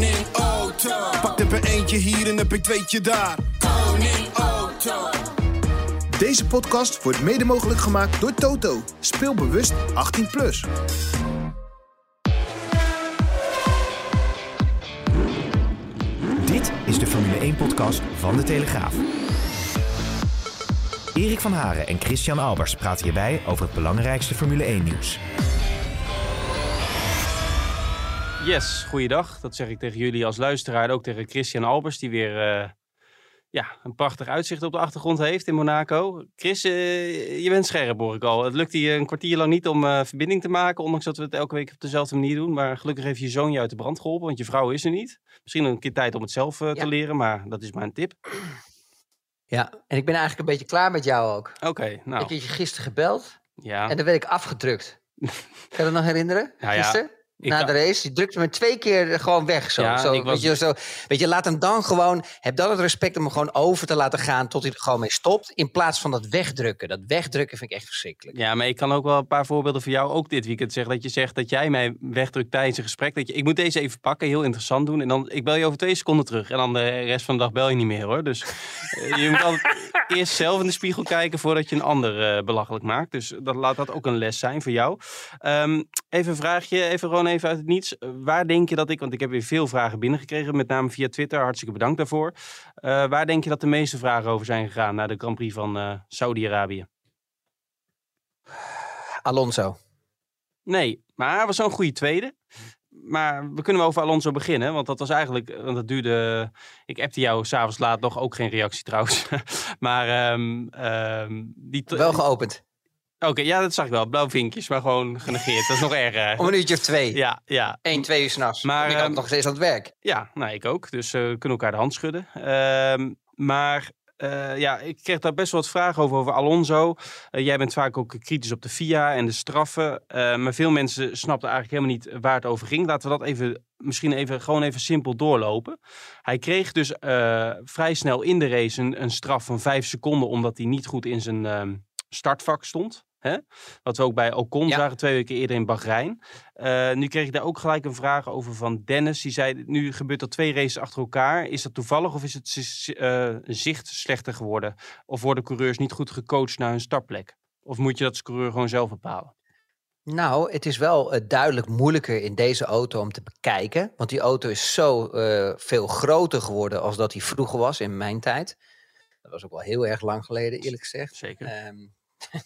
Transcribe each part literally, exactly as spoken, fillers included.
Koning Auto. Pak er per eentje hier en een per tweetje daar. Koning Auto. Deze podcast wordt mede mogelijk gemaakt door Toto. Speel bewust achttien plus. Dit is de Formule één podcast van De Telegraaf. Erik van Haren en Christian Albers praten hierbij over het belangrijkste Formule één nieuws. Yes, goeiedag. Dat zeg ik tegen jullie als luisteraar en ook tegen Christian Albers, die weer uh, ja, een prachtig uitzicht op de achtergrond heeft in Monaco. Chris, uh, je bent scherp, hoor ik al. Het lukt hier een kwartier lang niet om uh, verbinding te maken, ondanks dat we het elke week op dezelfde manier doen. Maar gelukkig heeft je zoon je uit de brand geholpen, want je vrouw is er niet. Misschien een keer tijd om het zelf uh, ja. te leren, maar dat is maar een tip. Ja, en ik ben eigenlijk een beetje klaar met jou ook. Oké, okay, nou. Ik heb je gisteren gebeld ja. en dan werd ik afgedrukt. Kan je dat nog herinneren? Ja, gisteren? Ja. Na kan... de race, die drukte me twee keer gewoon weg. Zo. Ja, zo, ik was... weet, je, zo weet je, laat hem dan gewoon... Heb dan het respect om hem gewoon over te laten gaan tot hij er gewoon mee stopt. In plaats van dat wegdrukken. Dat wegdrukken vind ik echt verschrikkelijk. Ja, maar ik kan ook wel een paar voorbeelden voor jou ook dit weekend zeggen. Dat je zegt dat jij mij wegdrukt tijdens een gesprek. Dat je, ik moet deze even pakken, heel interessant doen. En dan, ik bel je over twee seconden terug. En dan de rest van de dag bel je niet meer, hoor. Dus uh, je moet altijd eerst zelf in de spiegel kijken voordat je een ander uh, belachelijk maakt. Dus dat, laat dat ook een les zijn voor jou. Um, even een vraagje, even gewoon even uit het niets. Waar denk je dat ik, want ik heb weer veel vragen binnengekregen, met name via Twitter, hartstikke bedankt daarvoor. Uh, waar denk je dat de meeste vragen over zijn gegaan na de Grand Prix van uh, Saudi-Arabië? Alonso. Nee, maar hij was zo'n goede tweede. Maar we kunnen wel over Alonso beginnen, want dat was eigenlijk, want dat duurde, ik appte jou s'avonds laat nog, ook geen reactie trouwens. maar um, um, die t- wel geopend. Oké, okay, ja, dat zag ik wel. Blauw vinkjes, maar gewoon genegeerd. Dat is nog erger. Om een uurtje of twee. Ja, ja. Eén, twee uur s'nachts. Maar ik had um, nog steeds aan het werk. Ja, nou, ik ook. Dus uh, we kunnen elkaar de hand schudden. Uh, maar uh, ja, ik kreeg daar best wel wat vragen over, over Alonso. Uh, jij bent vaak ook kritisch op de F I A en de straffen. Uh, maar veel mensen snapten eigenlijk helemaal niet waar het over ging. Laten we dat even, misschien even, gewoon even simpel doorlopen. Hij kreeg dus uh, vrij snel in de race een, een straf van vijf seconden, omdat hij niet goed in zijn uh, startvak stond. Hè? Wat we ook bij Ocon ja. zagen twee weken eerder in Bahrein. Uh, nu kreeg ik daar ook gelijk een vraag over van Dennis. Die zei, nu gebeurt er twee races achter elkaar. Is dat toevallig of is het uh, zicht slechter geworden? Of worden coureurs niet goed gecoacht naar hun startplek? Of moet je dat als coureur gewoon zelf bepalen? Nou, het is wel uh, duidelijk moeilijker in deze auto om te bekijken. Want die auto is zo uh, veel groter geworden als dat hij vroeger was in mijn tijd. Dat was ook wel heel erg lang geleden, eerlijk gezegd. Zeker. Um,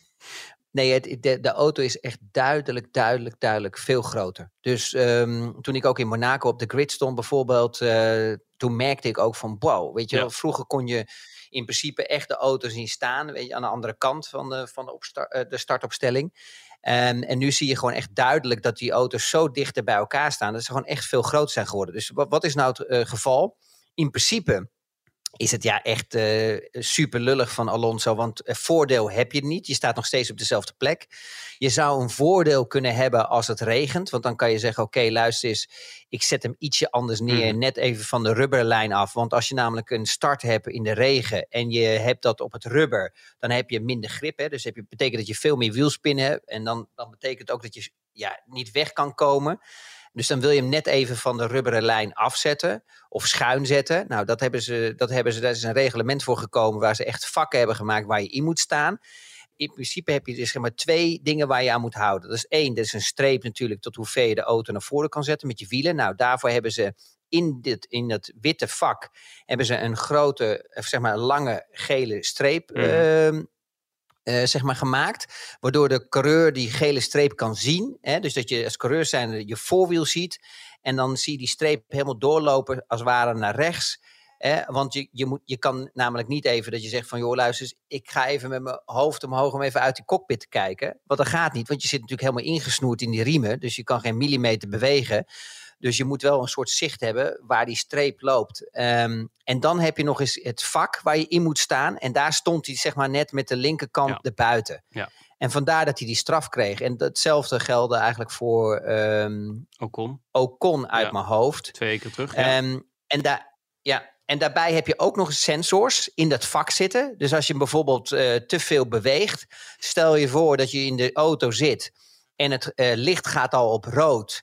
Nee, het, de, de auto is echt duidelijk, duidelijk, duidelijk veel groter. Dus um, toen ik ook in Monaco op de grid stond bijvoorbeeld, uh, toen merkte ik ook van wow, weet je ja. wel, vroeger kon je in principe echt de auto zien staan, weet je, aan de andere kant van de, van de, opstar, uh, de startopstelling. Um, en nu zie je gewoon echt duidelijk dat die auto's zo dichter bij elkaar staan, dat ze gewoon echt veel groter zijn geworden. Dus wat, wat is nou het uh, geval? In principe is het ja echt uh, super lullig van Alonso, want uh, voordeel heb je niet. Je staat nog steeds op dezelfde plek. Je zou een voordeel kunnen hebben als het regent, want dan kan je zeggen, oké, okay, luister eens, ik zet hem ietsje anders neer, mm. net even van de rubberlijn af. Want als je namelijk een start hebt in de regen en je hebt dat op het rubber, dan heb je minder grip. Hè? Dus heb je, betekent dat je veel meer wielspin hebt en dan, dan betekent ook dat je ja, niet weg kan komen. Dus dan wil je hem net even van de rubberen lijn afzetten of schuin zetten. Nou, dat hebben ze, dat hebben ze, daar is een reglement voor gekomen waar ze echt vakken hebben gemaakt waar je in moet staan. In principe heb je dus zeg maar twee dingen waar je aan moet houden. Dat is één, dat is een streep natuurlijk tot hoe ver je de auto naar voren kan zetten met je wielen. Nou, daarvoor hebben ze in, dit, in dat witte vak hebben ze een grote, zeg maar lange gele streep mm. uh, Uh, zeg maar gemaakt, waardoor de coureur die gele streep kan zien. Hè? Dus dat je als coureur zijnde je voorwiel ziet en dan zie je die streep helemaal doorlopen als het ware naar rechts. Hè? Want je, je, moet, je kan namelijk niet even dat je zegt van joh luister eens, ik ga even met mijn hoofd omhoog om even uit die cockpit te kijken. Want dat gaat niet, want je zit natuurlijk helemaal ingesnoerd in die riemen, dus je kan geen millimeter bewegen. Dus je moet wel een soort zicht hebben waar die streep loopt. Um, en dan heb je nog eens het vak waar je in moet staan. En daar stond hij zeg maar net met de linkerkant ja. erbuiten. Ja. En vandaar dat hij die straf kreeg. En hetzelfde geldde eigenlijk voor um, Ocon. Ocon uit ja. mijn hoofd. Twee keer terug. Ja. Um, en, da- ja, en daarbij heb je ook nog eens sensors in dat vak zitten. Dus als je bijvoorbeeld uh, te veel beweegt. Stel je voor dat je in de auto zit en het uh, licht gaat al op rood.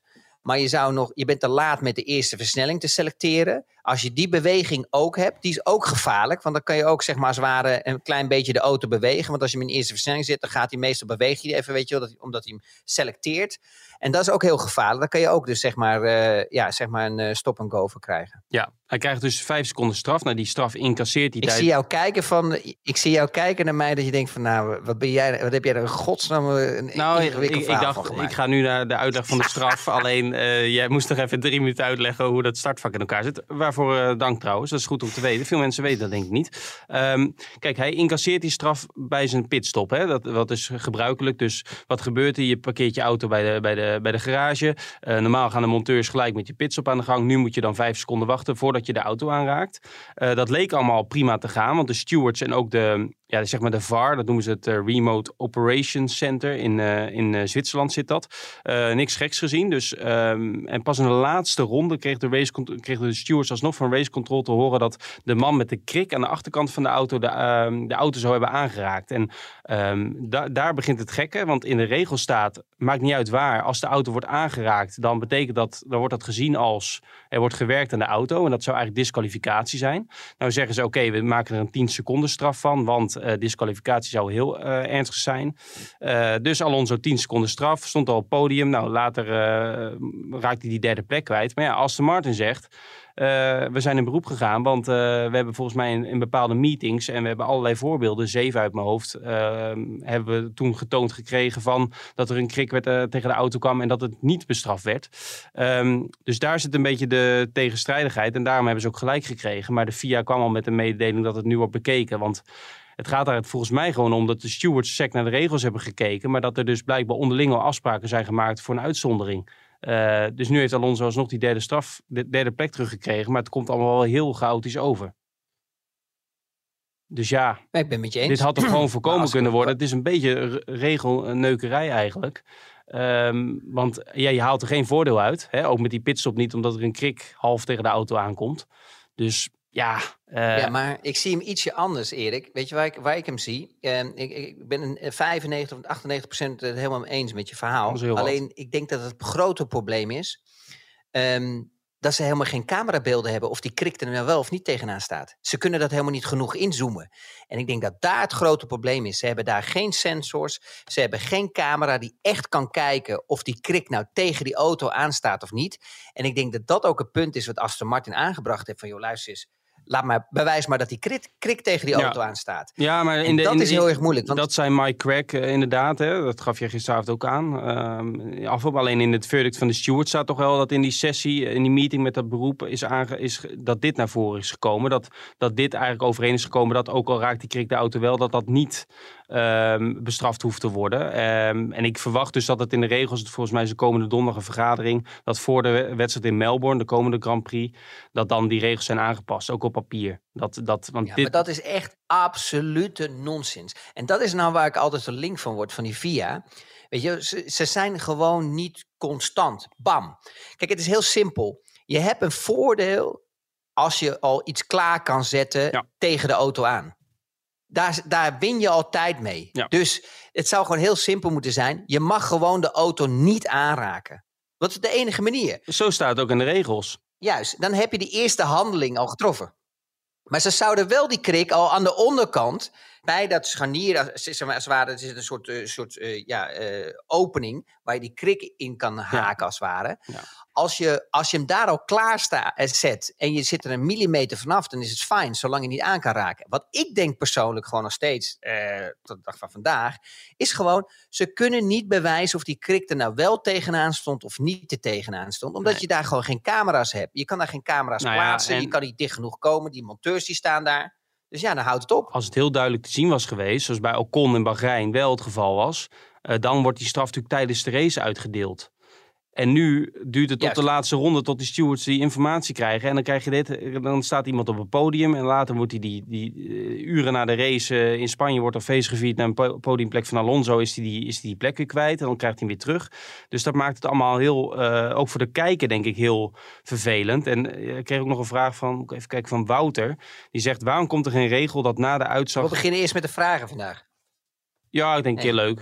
Maar je, zou nog, je bent te laat met de eerste versnelling te selecteren. Als je die beweging ook hebt, die is ook gevaarlijk. Want dan kan je ook zeg maar als het ware een klein beetje de auto bewegen. Want als je hem in de eerste versnelling zit, dan gaat hij meestal bewegen hij even, weet je wel, dat, omdat hij hem selecteert. En dat is ook heel gevaarlijk. Dan kan je ook dus zeg maar, uh, ja, zeg maar een uh, stop-and-go voor krijgen. Ja, hij krijgt dus vijf seconden straf. Nou, die straf incasseert hij. Ik tijd... zie jou kijken van, ik zie jou kijken naar mij dat je denkt van, nou, wat ben jij, wat heb jij er in godsnaam een nou, ingewikkeld ik, verhaal ik dacht, van gemaakt. Ik ga nu naar de uitleg van de straf. Alleen, uh, jij moest nog even drie minuten uitleggen hoe dat startvak in elkaar zit. Waarvoor uh, dank trouwens. Dat is goed om te weten. Veel mensen weten dat denk ik niet. Um, kijk, hij incasseert die straf bij zijn pitstop. Hè? Dat, dat is gebruikelijk. Dus wat gebeurt er? Je parkeert je auto bij de, bij de, bij de garage. Uh, normaal gaan de monteurs gelijk met je pitstop aan de gang. Nu moet je dan vijf seconden wachten voordat je de auto aanraakt. Uh, dat leek allemaal prima te gaan. Want de stewards en ook de, ja, zeg maar de V A R, dat noemen ze het uh, Remote Operations Center. In, uh, in uh, Zwitserland zit dat. Uh, niks geks gezien. Dus, um, en pas in de laatste ronde kreeg de, race, kreeg de stewards alsnog van Race Control te horen dat de man met de krik aan de achterkant van de auto de, uh, de auto zou hebben aangeraakt. En um, da- daar begint het gekke. Want in de regel staat, maakt niet uit waar, als de auto wordt aangeraakt, dan betekent dat, dan wordt dat gezien als er wordt gewerkt aan de auto. En dat zou eigenlijk disqualificatie zijn. Nou zeggen ze, oké, okay, we maken er een tien seconden straf van, want uh, disqualificatie zou heel uh, ernstig zijn. Uh, dus Alonso tien seconden straf, stond al op het podium. Nou, later uh, raakt hij die derde plek kwijt. Maar ja, Aston Martin zegt, Uh, we zijn in beroep gegaan, want uh, we hebben volgens mij in, in bepaalde meetings en we hebben allerlei voorbeelden, zeven uit mijn hoofd, uh, hebben we toen getoond gekregen van dat er een krik werd, uh, tegen de auto kwam en dat het niet bestraft werd. Um, dus daar zit een beetje de tegenstrijdigheid en daarom hebben ze ook gelijk gekregen. Maar de F I A kwam al met een mededeling dat het nu wordt bekeken, want het gaat daar volgens mij gewoon om dat de stewards sec naar de regels hebben gekeken, maar dat er dus blijkbaar onderling al afspraken zijn gemaakt voor een uitzondering. Uh, dus nu heeft Alonso alsnog die derde straf, de derde plek teruggekregen. Maar het komt allemaal wel heel chaotisch over. Dus ja, nee, ik ben met je eens. Dit had toch gewoon voorkomen kunnen worden. Ik... Het is een beetje regelneukerij eigenlijk. Um, want ja, je haalt er geen voordeel uit. Hè? Ook met die pitstop niet, omdat er een krik half tegen de auto aankomt. Dus ja... Uh... Ja, maar ik zie hem ietsje anders, Erik. Weet je waar ik, waar ik hem zie? Uh, ik, ik ben een vijfennegentig of achtennegentig procent het helemaal eens met je verhaal. Alleen, wat. Ik denk dat het grote probleem is Um, dat ze helemaal geen camerabeelden hebben of die krik er nou wel of niet tegenaan staat. Ze kunnen dat helemaal niet genoeg inzoomen. En ik denk dat daar het grote probleem is. Ze hebben daar geen sensors, ze hebben geen camera die echt kan kijken of die krik nou tegen die auto aanstaat of niet. En ik denk dat dat ook het punt is wat Aston Martin aangebracht heeft van, joh, luister eens, laat maar, bewijs maar dat die krik, krik tegen die auto ja. aanstaat. Ja, maar in de, dat in de, is heel erg moeilijk. Want... Dat zei Mike Crack uh, inderdaad. Hè? Dat gaf je gisteravond ook aan. Uh, afop, alleen in het verdict van de steward staat toch wel dat in die sessie, in die meeting met dat beroep, is aange, is, dat dit naar voren is gekomen. Dat, dat dit eigenlijk overeen is gekomen. Dat ook al raakt die krik de auto wel, dat dat niet um, bestraft hoeft te worden. Um, en ik verwacht dus dat het in de regels, volgens mij is de komende donderdag een vergadering, dat voor de wedstrijd in Melbourne, de komende Grand Prix, dat dan die regels zijn aangepast. Ook op papier. Dat, dat, want ja, dit... maar dat is echt absolute nonsens. En dat is nou waar ik altijd zo link van word, van die F I A. Weet je, ze, ze zijn gewoon niet constant. Bam. Kijk, het is heel simpel. Je hebt een voordeel als je al iets klaar kan zetten ja. tegen de auto aan. Daar, daar win je al tijd mee. Ja. Dus het zou gewoon heel simpel moeten zijn. Je mag gewoon de auto niet aanraken. Dat is de enige manier. Zo staat het ook in de regels. Juist, dan heb je die eerste handeling al getroffen. Maar ze zouden wel die krik al aan de onderkant, bij dat scharnier, als het ware, er zit een soort, uh, soort uh, ja, uh, opening waar je die krik in kan haken, ja. als het ware. Ja. Als je, als je hem daar al klaar sta, zet en je zit er een millimeter vanaf, dan is het fijn, zolang je niet aan kan raken. Wat ik denk persoonlijk gewoon nog steeds, uh, tot de dag van vandaag, is gewoon, ze kunnen niet bewijzen of die krik er nou wel tegenaan stond of niet er tegenaan stond. Omdat nee. je daar gewoon geen camera's hebt. Je kan daar geen camera's nou plaatsen, ja, en... je kan niet dicht genoeg komen, die monteurs die staan daar. Dus ja, dan houdt het op. Als het heel duidelijk te zien was geweest, zoals bij Ocon in Bahrein wel het geval was, uh, dan wordt die straf natuurlijk tijdens de race uitgedeeld. En nu duurt het tot Juist. de laatste ronde, tot die stewards die informatie krijgen. En dan krijg je dit, dan staat iemand op het podium en later wordt hij die, die, die uh, uren na de race uh, in Spanje wordt er feest gevierd naar een podiumplek van Alonso, is hij die, is die, die plek weer kwijt en dan krijgt hij hem weer terug. Dus dat maakt het allemaal heel, uh, ook voor de kijker denk ik heel vervelend. En uh, ik kreeg ook nog een vraag van, moet ik even kijken, van Wouter. Die zegt, waarom komt er geen regel dat na de uitslag... We beginnen eerst met de vragen vandaag. Ja, ik denk een keer leuk.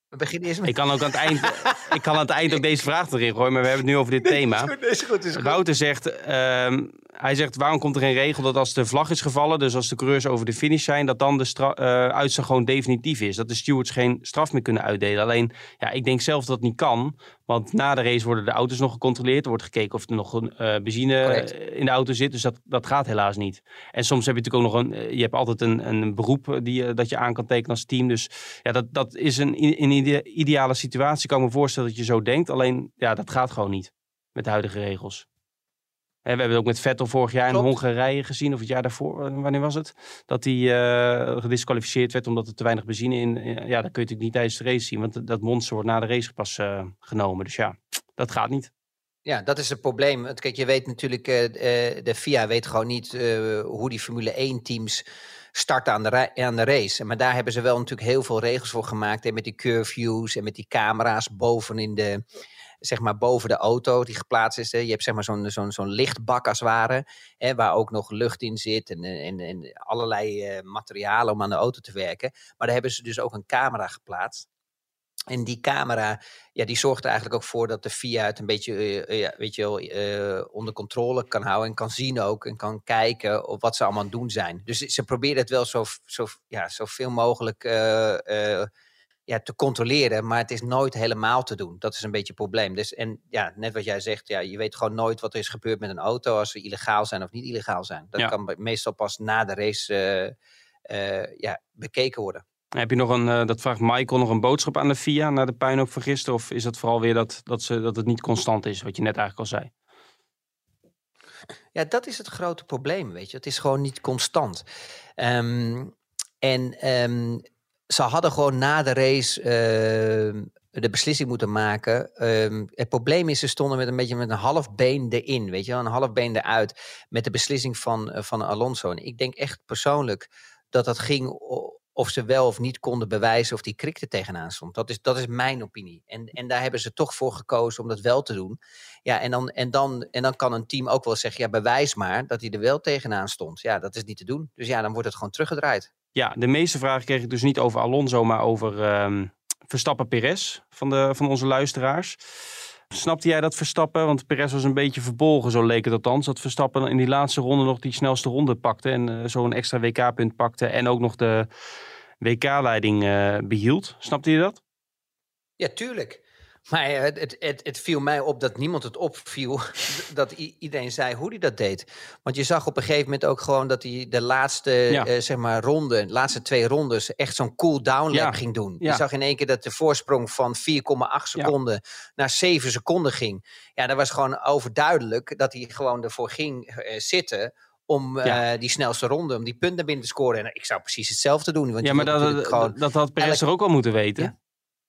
We beginnen eerst met... Ik kan ook aan het eind, ik kan aan het eind ook deze vraag erin gooien, maar we hebben het nu over dit thema. Is goed, is goed, is goed. Wouter zegt, um, hij zegt, waarom komt er geen regel dat als de vlag is gevallen, dus als de coureurs over de finish zijn, dat dan de stra- uh, uitslag gewoon definitief is. Dat de stewards geen straf meer kunnen uitdelen. Alleen, ja, ik denk zelf dat het niet kan, want na de race worden de auto's nog gecontroleerd. Er wordt gekeken of er nog een uh, benzine Correct. in de auto zit, dus dat, dat gaat helaas niet. En soms heb je natuurlijk ook nog een, je hebt altijd een, een beroep die, dat je aan kan tekenen als team. Dus ja, dat, dat is een, in een ideale situatie. Ik kan me voorstellen dat je zo denkt, alleen ja, dat gaat gewoon niet met de huidige regels. We hebben het ook met Vettel vorig jaar Klopt. in Hongarije gezien, of het jaar daarvoor, wanneer was het? Dat hij uh, gedisqualificeerd werd omdat er te weinig benzine in... Ja, dat kun je natuurlijk niet tijdens de race zien, want dat monster wordt na de race pas uh, genomen. Dus ja, dat gaat niet. Ja, dat is het probleem. Kijk, je weet natuurlijk, uh, de F I A weet gewoon niet uh, hoe die Formule één teams starten aan de, ra- aan de race. Maar daar hebben ze wel natuurlijk heel veel regels voor gemaakt. Hè, met die curve views en met die camera's boven in de... zeg maar boven de auto die geplaatst is. Hè. Je hebt zeg maar zo'n, zo'n, zo'n lichtbak als het ware, hè, waar ook nog lucht in zit en, en, en allerlei uh, materialen om aan de auto te werken. Maar daar hebben ze dus ook een camera geplaatst. En die camera, ja, die zorgt er eigenlijk ook voor dat de F I A het een beetje uh, uh, weet je wel, uh, onder controle kan houden en kan zien ook en kan kijken op wat ze allemaal aan het doen zijn. Dus ze proberen het wel zo, zo, ja, zoveel mogelijk uh, uh, ja, te controleren, maar het is nooit helemaal te doen. Dat is een beetje het probleem. Dus, en ja, net wat jij zegt, ja, je weet gewoon nooit wat er is gebeurd met een auto als ze illegaal zijn of niet illegaal zijn. Dat ja. kan meestal pas na de race uh, uh, ja, bekeken worden. Heb je nog een, uh, dat vraagt Michael, nog een boodschap aan de F I A na de puinhoop van gisteren? Of is het vooral weer dat, dat, ze, dat het niet constant is, wat je net eigenlijk al zei? Ja, dat is het grote probleem, weet je. Het is gewoon niet constant. Um, en um, ze hadden gewoon na de race uh, de beslissing moeten maken. Um, het probleem is, ze stonden met een beetje met een half been erin, weet je wel, een half been eruit met de beslissing van, uh, van Alonso. En ik denk echt persoonlijk dat dat ging of ze wel of niet konden bewijzen of die krik er tegenaan stond. Dat is, dat is mijn opinie. En, en daar hebben ze toch voor gekozen om dat wel te doen. Ja, en dan, en, dan, en dan kan een team ook wel zeggen, ja, bewijs maar dat hij er wel tegenaan stond. Ja, dat is niet te doen. Dus ja, dan wordt het gewoon teruggedraaid. Ja, de meeste vragen kreeg ik dus niet over Alonso, maar over um, Verstappen-Perez van, de, van onze luisteraars. Snapte jij dat Verstappen? Want Perez was een beetje verbolgen, zo leek het althans. Dat Verstappen in die laatste ronde nog die snelste ronde pakte en uh, zo'n extra W K-punt pakte en ook nog de W K-leiding uh, behield. Snapte je dat? Ja, tuurlijk. Maar uh, het, het, het viel mij op dat niemand het opviel dat i- iedereen zei hoe hij dat deed. Want je zag op een gegeven moment ook gewoon dat hij de laatste ja. uh, zeg maar ronde, de laatste twee rondes echt zo'n cool-down lap ja. ging doen. Ja. Je zag in één keer dat de voorsprong van vier komma acht seconden ja. naar zeven seconden ging. Ja, dat was gewoon overduidelijk dat hij gewoon ervoor ging uh, zitten om ja. uh, die snelste ronde, om die punten binnen te scoren. En ik zou precies hetzelfde doen. Want ja, maar dat, dat, gewoon dat had Perez elk... er ook al moeten weten. Ja.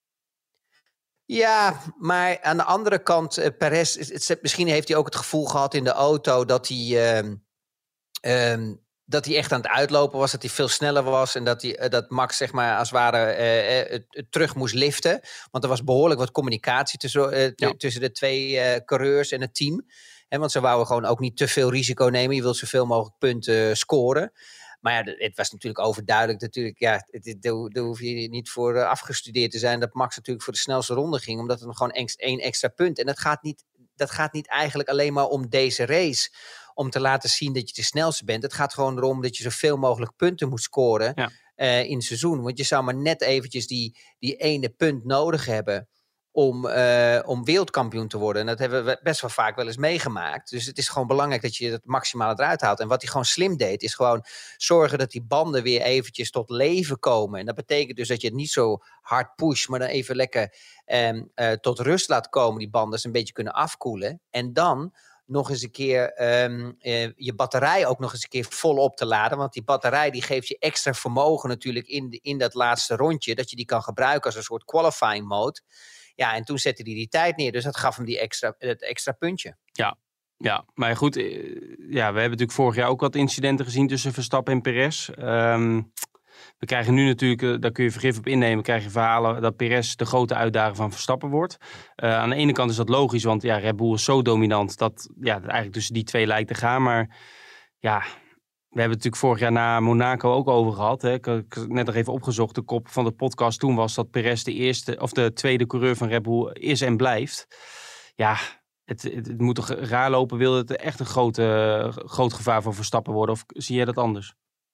Ja, maar aan de andere kant, uh, Perez, het, misschien heeft hij ook het gevoel gehad in de auto dat hij, uh, um, dat hij echt aan het uitlopen was, dat hij veel sneller was en dat, hij, uh, dat Max zeg maar als het ware uh, uh, uh, terug moest liften. Want er was behoorlijk wat communicatie tussen, uh, t- ja. tussen de twee uh, coureurs en het team. He, want ze wouden gewoon ook niet te veel risico nemen. Je wilt zoveel mogelijk punten scoren. Maar ja, het was natuurlijk overduidelijk. Natuurlijk, ja, daar hoef je niet voor afgestudeerd te zijn. Dat Max natuurlijk voor de snelste ronde ging. Omdat het gewoon één extra punt. En dat gaat, niet, dat gaat niet eigenlijk alleen maar om deze race. Om te laten zien dat je de snelste bent. Het gaat gewoon erom dat je zoveel mogelijk punten moet scoren. Ja. Uh, in het seizoen. Want je zou maar net eventjes die, die ene punt nodig hebben. Om, uh, om wereldkampioen te worden. En dat hebben we best wel vaak wel eens meegemaakt. Dus het is gewoon belangrijk dat je het maximale eruit haalt. En wat hij gewoon slim deed, is gewoon zorgen dat die banden weer eventjes tot leven komen. En dat betekent dus dat je het niet zo hard pusht, maar dan even lekker um, uh, tot rust laat komen. Die banden dus een beetje kunnen afkoelen. En dan nog eens een keer um, uh, je batterij ook nog eens een keer volop te laden. Want die batterij die geeft je extra vermogen natuurlijk in, de, in dat laatste rondje. Dat je die kan gebruiken als een soort qualifying mode. Ja, en toen zette hij die tijd neer. Dus dat gaf hem die extra, het extra puntje. Ja, ja, maar goed. Ja, we hebben natuurlijk vorig jaar ook wat incidenten gezien tussen Verstappen en Perez. Um, we krijgen nu natuurlijk, daar kun je vergif op innemen, krijg je verhalen dat Perez de grote uitdager van Verstappen wordt. Uh, aan de ene kant is dat logisch, want ja, Red Bull is zo dominant dat ja, het eigenlijk tussen die twee lijkt te gaan. Maar ja, We hebben het natuurlijk vorig jaar na Monaco ook over gehad. Hè. Ik heb net nog even opgezocht. De kop van de podcast toen was dat Perez de eerste of de tweede coureur van Red Bull is en blijft. Ja, het, het, het moet toch raar lopen. Wil het echt een grote, groot gevaar voor Verstappen worden? Of zie jij dat anders?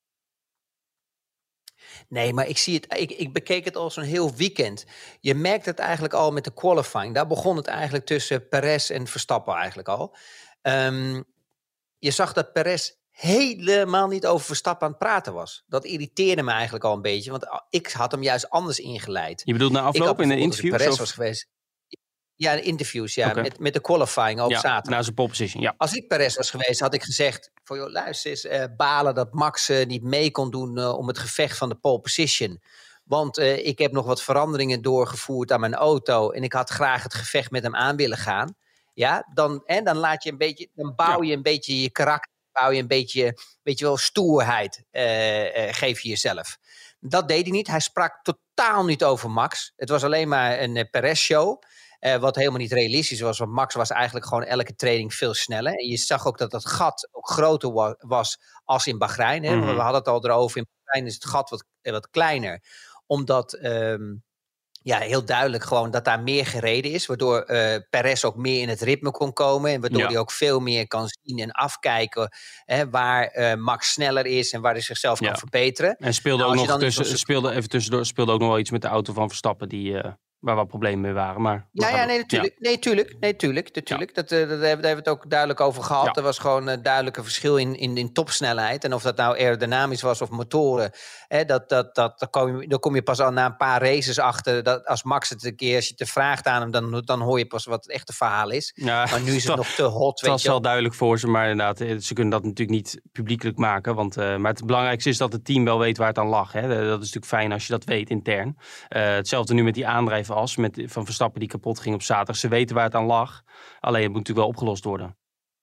Nee, maar ik zie het. Ik, ik bekeek het al zo'n heel weekend. Je merkt het eigenlijk al met de qualifying. Daar begon het eigenlijk tussen Perez en Verstappen eigenlijk al. Um, je zag dat Perez helemaal niet over Verstappen aan het praten was. Dat irriteerde me eigenlijk al een beetje, want ik had hem juist anders ingeleid. Je bedoelt na afloop in de interviews? Perez of? was geweest. Ja, in interviews, ja, okay. met, met de qualifying op ja, zaterdag. Na zijn pole position, ja. Als ik Perez was geweest, had ik gezegd, voor joh, luister eens, uh, balen dat Max uh, niet mee kon doen uh, om het gevecht van de pole position. Want uh, ik heb nog wat veranderingen doorgevoerd aan mijn auto en ik had graag het gevecht met hem aan willen gaan. Ja, dan, en dan laat je een beetje, dan bouw je een beetje je karakter, bouw je een beetje, weet je wel, stoerheid, uh, uh, geef je jezelf. Dat deed hij niet. Hij sprak totaal niet over Max. Het was alleen maar een uh, Perez-show. Uh, wat helemaal niet realistisch was, want Max was eigenlijk gewoon elke training veel sneller. En je zag ook dat dat gat ook groter wa- was als in Bahrein. Hè? Mm-hmm. We hadden het al erover, in Bahrein is het gat wat, wat kleiner. Omdat, um, ja, heel duidelijk gewoon dat daar meer gereden is. Waardoor uh, Perez ook meer in het ritme kon komen. En waardoor ja. hij ook veel meer kan zien en afkijken hè, waar uh, Max sneller is en waar hij zichzelf ja. kan verbeteren. En speelde nou, ook nog tussen, zo... speelde even tussendoor, speelde ook nog wel iets met de auto van Verstappen die... Uh... waar wat problemen mee waren. Maar ja, ja, nee, natuurlijk. Ja. Nee, tuurlijk. Nee, tuurlijk. natuurlijk. Ja. Dat, uh, dat, daar hebben we het ook duidelijk over gehad. Ja. Er was gewoon een duidelijke verschil in, in, in topsnelheid. En of dat nou aerodynamisch was of motoren. Hè, dat, dat, dat, dan, kom je, dan kom je pas al na een paar races achter. Dat als Max het een keer, als je het vraagt aan hem, dan, dan hoor je pas wat het echte verhaal is. Ja, maar nu is het dat, nog te hot. Het was wel duidelijk voor ze, maar inderdaad, ze kunnen dat natuurlijk niet publiekelijk maken. Want, uh, maar het belangrijkste is dat het team wel weet waar het aan lag. Hè. Dat is natuurlijk fijn als je dat weet intern. Uh, hetzelfde nu met die aandrijfas met van Verstappen die kapot ging op zaterdag. Ze weten waar het aan lag. Alleen het moet natuurlijk wel opgelost worden.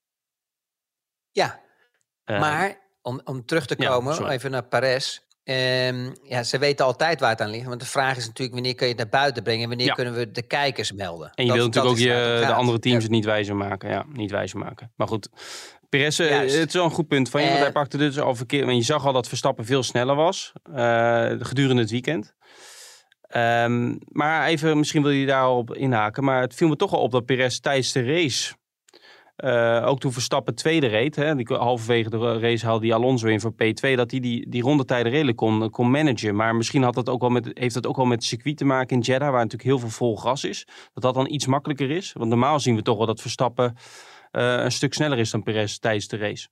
Ja, uh, maar om, om terug te komen, ja, even naar Perez. Um, ja, ze weten altijd waar het aan ligt. Want de vraag is natuurlijk, wanneer kun je het naar buiten brengen? En wanneer ja. kunnen we de kijkers melden? En je dat, wilt natuurlijk ook je, de andere teams ja. het niet wijzer maken. Ja, niet wijzer maken. Maar goed, Perez, uh, het is wel een goed punt van je. Uh, want hij pakte dus al verkeerd. Want je zag al dat Verstappen veel sneller was. Uh, gedurende het weekend. Um, maar even, misschien wil je daarop inhaken. Maar het viel me toch wel op dat Perez tijdens de race... Uh, ook toen Verstappen tweede reed, hè, die, halverwege de race haalde die Alonso in voor P twee, dat hij die, die rondetijden redelijk kon, kon managen. Maar misschien had dat ook wel met, heeft dat ook wel met het circuit te maken in Jeddah, waar natuurlijk heel veel vol gras is. Dat dat dan iets makkelijker is. Want normaal zien we toch wel dat Verstappen uh, een stuk sneller is dan Perez tijdens de race.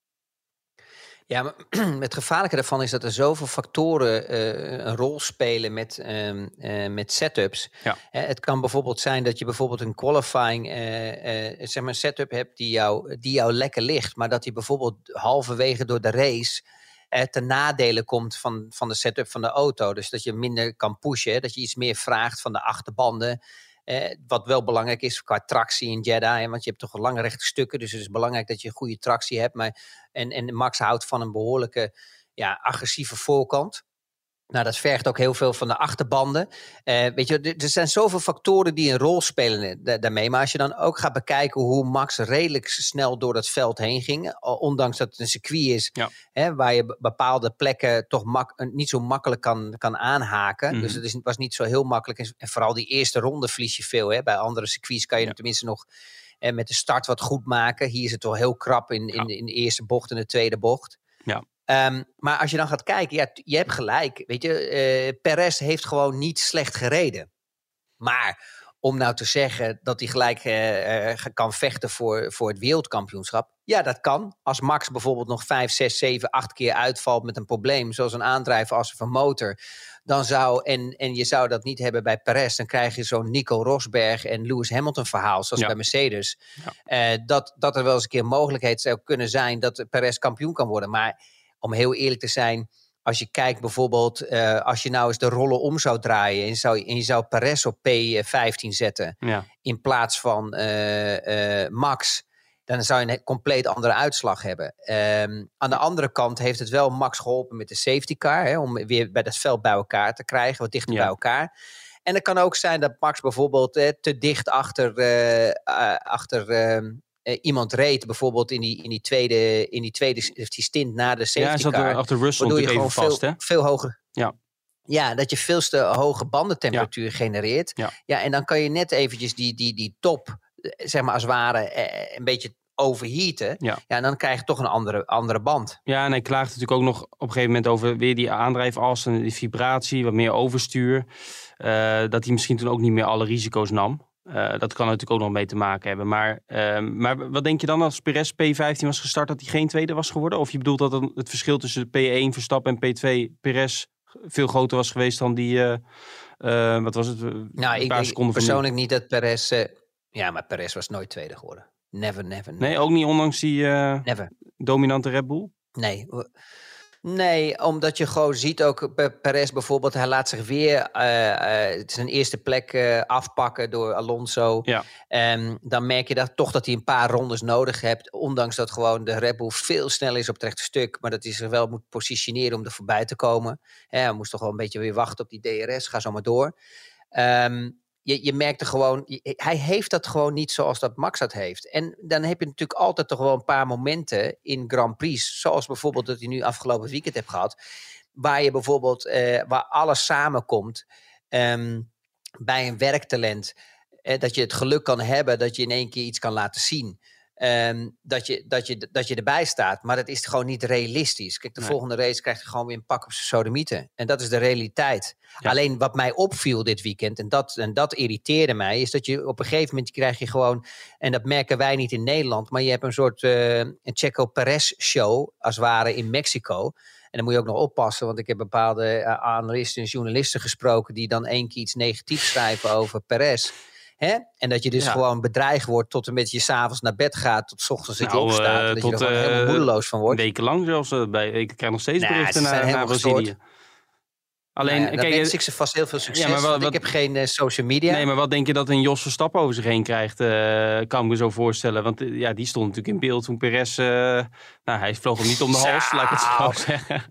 Ja, maar het gevaarlijke daarvan is dat er zoveel factoren uh, een rol spelen met, um, uh, met setups. Ja. Uh, het kan bijvoorbeeld zijn dat je bijvoorbeeld een qualifying uh, uh, zeg maar een setup hebt die jou, die jou lekker ligt. Maar dat die bijvoorbeeld halverwege door de race uh, ten nadele komt van, van de setup van de auto. Dus dat je minder kan pushen, dat je iets meer vraagt van de achterbanden. Uh, wat wel belangrijk is qua tractie in Jeddah. Hè, want je hebt toch lange rechte stukken. Dus het is belangrijk dat je een goede tractie hebt. Maar, en, en Max houdt van een behoorlijke ja, agressieve voorkant. Nou, dat vergt ook heel veel van de achterbanden. Uh, weet je, er, er zijn zoveel factoren die een rol spelen da- daarmee. Maar als je dan ook gaat bekijken hoe Max redelijk snel door dat veld heen ging. Ondanks dat het een circuit is ja. hè, waar je bepaalde plekken toch mak- niet zo makkelijk kan, kan aanhaken. Mm-hmm. Dus het is, was niet zo heel makkelijk. En vooral die eerste ronde verlies je veel. Hè. Bij andere circuits kan je ja. tenminste nog eh, met de start wat goed maken. Hier is het wel heel krap in, in, in de eerste bocht en de tweede bocht. Ja. Um, maar als je dan gaat kijken, ja, je hebt gelijk. Weet je, uh, Perez heeft gewoon niet slecht gereden. Maar om nou te zeggen dat hij gelijk uh, uh, kan vechten voor, voor het wereldkampioenschap. Ja, dat kan. Als Max bijvoorbeeld nog vijf, zes, zeven, acht keer uitvalt met een probleem, zoals een aandrijfas of een motor. Dan zou, en, en je zou dat niet hebben bij Perez, dan krijg je zo'n Nico Rosberg en Lewis Hamilton verhaal, zoals ja. bij Mercedes. Ja. Uh, dat, dat er wel eens een keer een mogelijkheid zou kunnen zijn dat Perez kampioen kan worden. Maar om heel eerlijk te zijn, als je kijkt bijvoorbeeld, uh, als je nou eens de rollen om zou draaien en je zou, en je zou Perez op P vijftien zetten ja. in plaats van uh, uh, Max, dan zou je een compleet andere uitslag hebben. Um, aan de andere kant heeft het wel Max geholpen met de safety car, hè, om weer bij dat veld bij elkaar te krijgen, wat dichter ja. bij elkaar. En het kan ook zijn dat Max bijvoorbeeld eh, te dicht achter, uh, uh, achter uh, uh, iemand reed, bijvoorbeeld in die, in die tweede, in die tweede die stint na de safety ja, hij zat car. er achter Russell waardoor je natuurlijk gewoon even veel, vast, hè? veel hoger... Ja. Ja, dat je veel te hoge bandentemperatuur ja. genereert. Ja. ja, en dan kan je net eventjes die, die, die top, zeg maar als het ware, eh, een beetje overheaten. Ja. ja, en dan krijg je toch een andere, andere band. Ja, en hij klaagt natuurlijk ook nog op een gegeven moment over weer die aandrijfas en die vibratie, wat meer overstuur. Uh, dat hij misschien toen ook niet meer alle risico's nam. Uh, dat kan natuurlijk ook nog mee te maken hebben. Maar, uh, maar wat denk je dan als Perez P vijftien was gestart, dat hij geen tweede was geworden? Of je bedoelt dat het verschil tussen P één Verstappen en P twee Perez veel groter was geweest dan die, uh, uh, wat was het? Nou, ik denk persoonlijk niet dat Perez... Uh, ja, maar Perez was nooit tweede geworden. Never, never, never. Nee, ook niet ondanks die uh, never. dominante Red Bull? Nee, nee, omdat je gewoon ziet ook Perez bijvoorbeeld, hij laat zich weer uh, uh, zijn eerste plek uh, afpakken door Alonso. Ja. Um, dan merk je dat toch dat hij een paar rondes nodig hebt, ondanks dat gewoon de Red Bull veel sneller is op het rechte stuk, maar dat hij zich wel moet positioneren om er voorbij te komen. Ja, hij moest toch wel een beetje weer wachten op die D R S, ga zo maar door. Um, Je, je merkte gewoon, je, hij heeft dat gewoon niet zoals dat Max dat heeft. En dan heb je natuurlijk altijd toch wel een paar momenten in Grand Prix, zoals bijvoorbeeld dat hij nu afgelopen weekend hebt gehad, waar je bijvoorbeeld, uh, waar alles samenkomt um, bij een werktalent, uh, dat je het geluk kan hebben dat je in één keer iets kan laten zien. Um, dat, je, dat, je, dat je erbij staat. Maar dat is gewoon niet realistisch. Kijk, de nee. volgende race krijgt hij gewoon weer een pak op zijn sodemieten. En dat is de realiteit. Ja. Alleen wat mij opviel dit weekend, en dat, en dat irriteerde mij, is dat je op een gegeven moment krijg je gewoon, en dat merken wij niet in Nederland, maar je hebt een soort uh, een Checo Perez show, als het ware in Mexico. En dan moet je ook nog oppassen, want ik heb bepaalde uh, analisten en journalisten gesproken die dan één keer iets negatiefs schrijven over Perez. Hè? En dat je dus ja. gewoon bedreigd wordt tot en met je s'avonds naar bed gaat, tot 's ochtends dat nou, je opstaat. Uh, en dat tot, je er gewoon uh, helemaal moedeloos van wordt. Wekenlang zelfs. Uh, bij, ik krijg nog steeds berichten nah, naar, naar Brazilië. Alleen, nou ja, kijk, wens ik ze vast heel veel succes, ja, maar wat, want ik heb geen uh, social media. Nee, maar wat denk je dat een Jos Verstappen over zich heen krijgt? Uh, kan ik me zo voorstellen. Want uh, ja, die stond natuurlijk in beeld toen Perez... Uh, nou, hij vloog hem niet om de hals, laat ik het zo zeggen.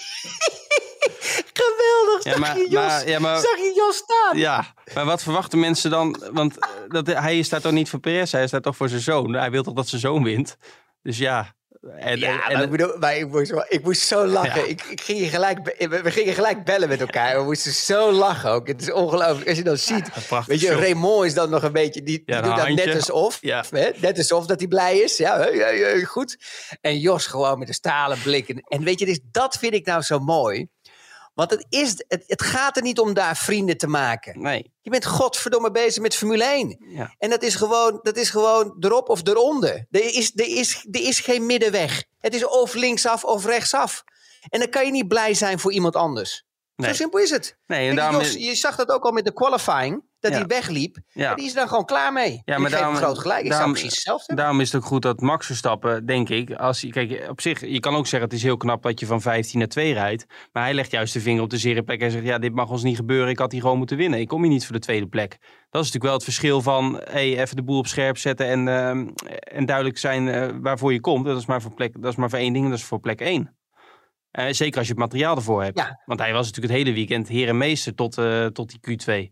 Geweldig, ja, maar, zag, je Jos, maar, ja, maar, zag je Jos staan? Ja, maar wat verwachten mensen dan? Want dat, hij staat toch niet voor Perez, hij staat toch voor zijn zoon. Hij wil toch dat zijn zoon wint? Dus ja... En, ja, en, maar, ik, bedoel, maar ik, moest, ik moest zo lachen. Ja. Ik, ik ging je gelijk, we gingen gelijk bellen met elkaar. We moesten zo lachen ook. Het is ongelooflijk. Als je dan ziet. Ja, weet je, Raymond is dan nog een beetje. Die, ja, die doet dat handje. net alsof. Ja. Hè, net alsof dat hij blij is. Ja, hey, hey, hey, goed. En Jos gewoon met een stalen blik. En, en weet je, dus dat vind ik nou zo mooi. Want het, is, het, het gaat er niet om daar vrienden te maken. Nee. Je bent godverdomme bezig met Formule één. Ja. En dat is, gewoon, dat is gewoon erop of eronder. Er is, er, is, er is geen middenweg. Het is of linksaf of rechtsaf. En dan kan je niet blij zijn voor iemand anders. Nee. Zo simpel is het. Nee, en Kijk, daarom... Jos, je zag dat ook al met de qualifying. Dat ja. hij wegliep. Ja. Die is er dan gewoon klaar mee. Ja, maar daarom, groot gelijk. Ik daarom, precies hetzelfde. Daarom is het ook goed dat Max Verstappen, denk ik. Als, kijk, op zich, je kan ook zeggen, het is heel knap dat je van vijftien naar twee rijdt. Maar hij legt juist de vinger op de zere plek en zegt, ja, dit mag ons niet gebeuren. Ik had hier gewoon moeten winnen. Ik kom hier niet voor de tweede plek. Dat is natuurlijk wel het verschil van, hey, even de boel op scherp zetten en, uh, en duidelijk zijn uh, waarvoor je komt. Dat is maar voor plek, dat is maar voor één ding, dat is voor plek één. Uh, zeker als je het materiaal ervoor hebt. Ja. Want hij was natuurlijk het hele weekend heer en meester tot, uh, tot die Q twee.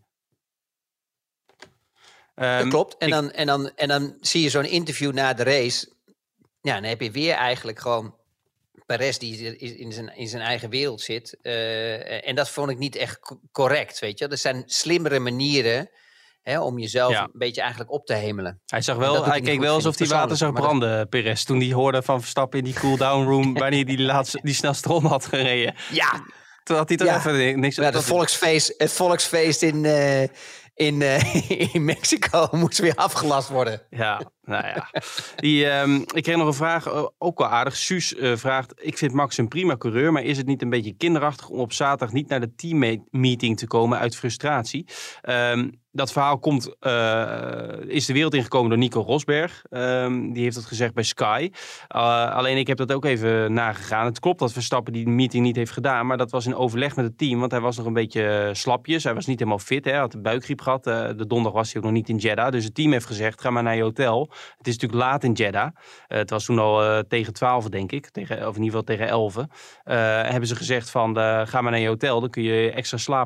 Um, dat klopt. En, ik... dan, en, dan, en dan zie je zo'n interview na de race. Ja, dan heb je weer eigenlijk gewoon Perez die in zijn, in zijn eigen wereld zit. Uh, en dat vond ik niet echt co- correct, weet je. Er zijn slimmere manieren hè, om jezelf ja. een beetje eigenlijk op te hemelen. Hij zag wel, hij keek wel alsof hij water zag branden, dat... Perez. Toen hij hoorde van Verstappen in die cool-down room, wanneer hij die, laatste, die snelste ronde had gereden. Ja. Toen had hij toch ja. even niks... Ja, het, volksfeest, het volksfeest in... Uh, In, uh, in Mexico moest weer afgelast worden. Ja, nou ja. Die, um, ik kreeg nog een vraag, uh, ook wel aardig. Suus uh, vraagt, ik vind Max een prima coureur, maar is het niet een beetje kinderachtig om op zaterdag niet naar de teammeeting te komen uit frustratie? Um, dat verhaal komt, uh, is de wereld ingekomen door Nico Rosberg. Um, die heeft dat gezegd bij Sky. Uh, alleen ik heb dat ook even nagegaan. Het klopt dat Verstappen die meeting niet heeft gedaan, maar dat was in overleg met het team, want hij was nog een beetje slapjes. Hij was niet helemaal fit, hè. Hij had een buikgriep gehad. Uh, de donderdag was hij ook nog niet in Jeddah. Dus het team heeft gezegd, ga maar naar je hotel. Het is natuurlijk laat in Jeddah. Uh, het was toen al uh, tegen twaalf, denk ik. Tegen, of in ieder geval tegen elf. Uh, hebben ze gezegd van, uh, ga maar naar je hotel. Dan kun je extra slaap pakken.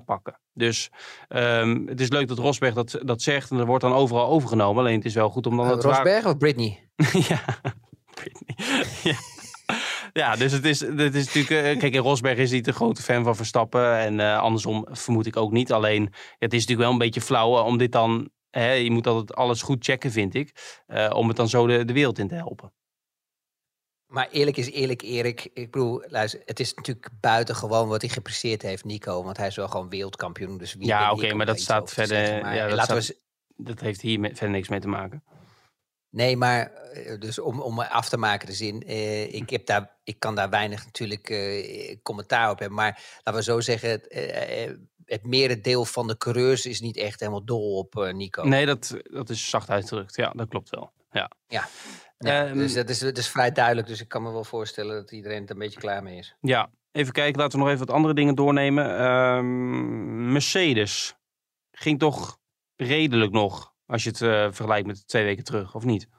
Dus um, het is leuk dat Rosberg dat, dat zegt en dat wordt dan overal overgenomen. Alleen het is wel goed om dan... Uh, het Rosberg waar... of Britney? ja, Britney. ja. Ja, dus het is, het is natuurlijk... Kijk, Rosberg is niet een grote fan van Verstappen. En uh, andersom vermoed ik ook niet. Alleen, het is natuurlijk wel een beetje flauw om dit dan... Hè, je moet altijd alles goed checken, vind ik. Uh, om het dan zo de, de wereld in te helpen. Maar eerlijk is eerlijk, Erik. Ik bedoel, luister, het is natuurlijk buitengewoon wat hij gepresteerd heeft, Nico. Want hij is wel gewoon wereldkampioen. Dus wie ja, oké, okay, maar dat staat verder... Zeggen, maar, ja, dat, laten staat, we... dat heeft hier met, verder niks mee te maken. Nee, maar dus om, om af te maken de zin, eh, ik, heb daar, ik kan daar weinig natuurlijk eh, commentaar op hebben. Maar laten we zo zeggen, het, eh, het merendeel van de coureurs is niet echt helemaal dol op uh, Nico. Nee, dat, dat is zacht uitgedrukt. Ja, dat klopt wel. Ja, ja. ja um, dus dat is, dat is vrij duidelijk. Dus ik kan me wel voorstellen dat iedereen het een beetje klaar mee is. Ja, even kijken. Laten we nog even wat andere dingen doornemen. Um, Mercedes ging toch redelijk nog... Als je het uh, vergelijkt met twee weken terug, of niet?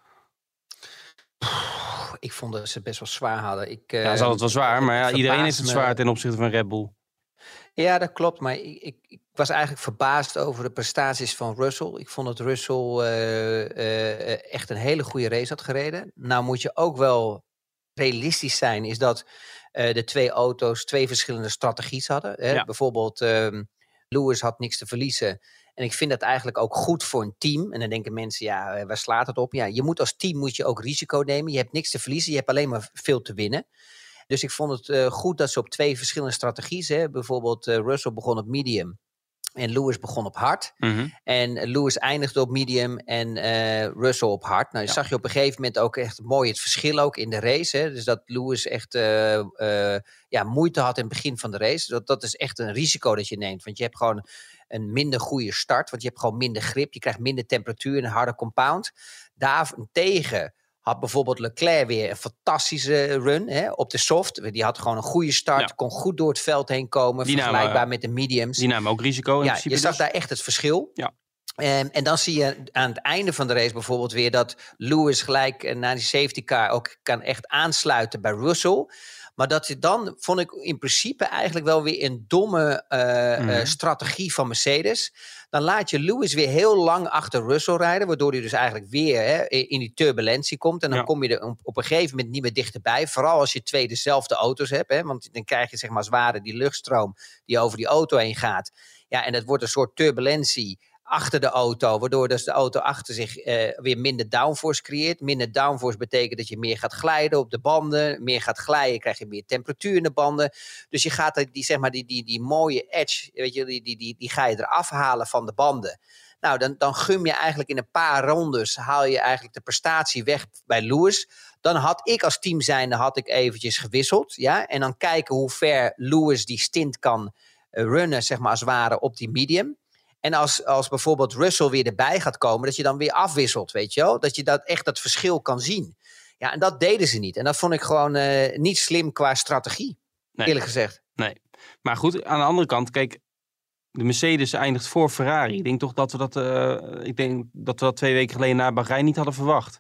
Ik vond dat ze het best wel zwaar hadden. Ik, uh, ja, ze hadden het wel zwaar, maar ja, iedereen heeft het zwaar me... ten opzichte van Red Bull. Ja, dat klopt. Maar ik, ik, ik was eigenlijk verbaasd over de prestaties van Russell. Ik vond dat Russell uh, uh, echt een hele goede race had gereden. Nou moet je ook wel realistisch zijn, is dat uh, de twee auto's twee verschillende strategies hadden. Hè? Ja. Bijvoorbeeld, uh, Lewis had niks te verliezen. En ik vind dat eigenlijk ook goed voor een team. En dan denken mensen, ja, waar slaat het op? Ja, je moet als team moet je ook risico nemen. Je hebt niks te verliezen, je hebt alleen maar veel te winnen. Dus ik vond het uh, goed dat ze op twee verschillende strategieën... Hè, bijvoorbeeld uh, Russell begon op medium en Lewis begon op hard. Mm-hmm. En Lewis eindigde op medium en uh, Russell op hard. Nou, je ja. zag je op een gegeven moment ook echt mooi het verschil ook in de race. Hè? Dus dat Lewis echt uh, uh, ja, moeite had in het begin van de race. Dat, dat is echt een risico dat je neemt. Want je hebt gewoon een minder goede start. Want je hebt gewoon minder grip. Je krijgt minder temperatuur en een harde compound. Daartegen had bijvoorbeeld Leclerc weer een fantastische run hè, op de soft. Die had gewoon een goede start. Ja. Kon goed door het veld heen komen. Die vergelijkbaar namen, met de mediums. Die namen ook risico in ja, principe. Je zag dus. daar echt het verschil. Ja. Um, en dan zie je aan het einde van de race bijvoorbeeld weer dat Lewis gelijk uh, na die safety car ook kan echt aansluiten bij Russell. Maar dat je dan, vond ik in principe eigenlijk wel weer een domme uh, mm. uh, strategie van Mercedes. Dan laat je Lewis weer heel lang achter Russell rijden, waardoor hij dus eigenlijk weer hè, in die turbulentie komt. En dan ja. kom je er op een gegeven moment niet meer dichterbij. Vooral als je twee dezelfde auto's hebt, hè, want dan krijg je zeg maar zware die luchtstroom die over die auto heen gaat. Ja, en dat wordt een soort turbulentie achter de auto, waardoor dus de auto achter zich uh, weer minder downforce creëert. Minder downforce betekent dat je meer gaat glijden op de banden. Meer gaat glijden, krijg je meer temperatuur in de banden. Dus je gaat die, zeg maar, die, die, die mooie edge, weet je, die, die, die, die ga je eraf halen van de banden. Nou, dan, dan gum je eigenlijk in een paar rondes, haal je eigenlijk de prestatie weg bij Lewis. Dan had ik als team zijnde, had ik eventjes gewisseld. Ja? En dan kijken hoe ver Lewis die stint kan uh, runnen, zeg maar als het ware, op die medium. En als, als bijvoorbeeld Russell weer erbij gaat komen, dat je dan weer afwisselt, weet je wel? Dat je dat echt dat verschil kan zien. Ja, en dat deden ze niet. En dat vond ik gewoon uh, niet slim qua strategie, nee. eerlijk gezegd. Nee, maar goed, aan de andere kant, kijk, de Mercedes eindigt voor Ferrari. Ik denk toch dat we dat, uh, ik denk dat we dat twee weken geleden na Bahrein niet hadden verwacht.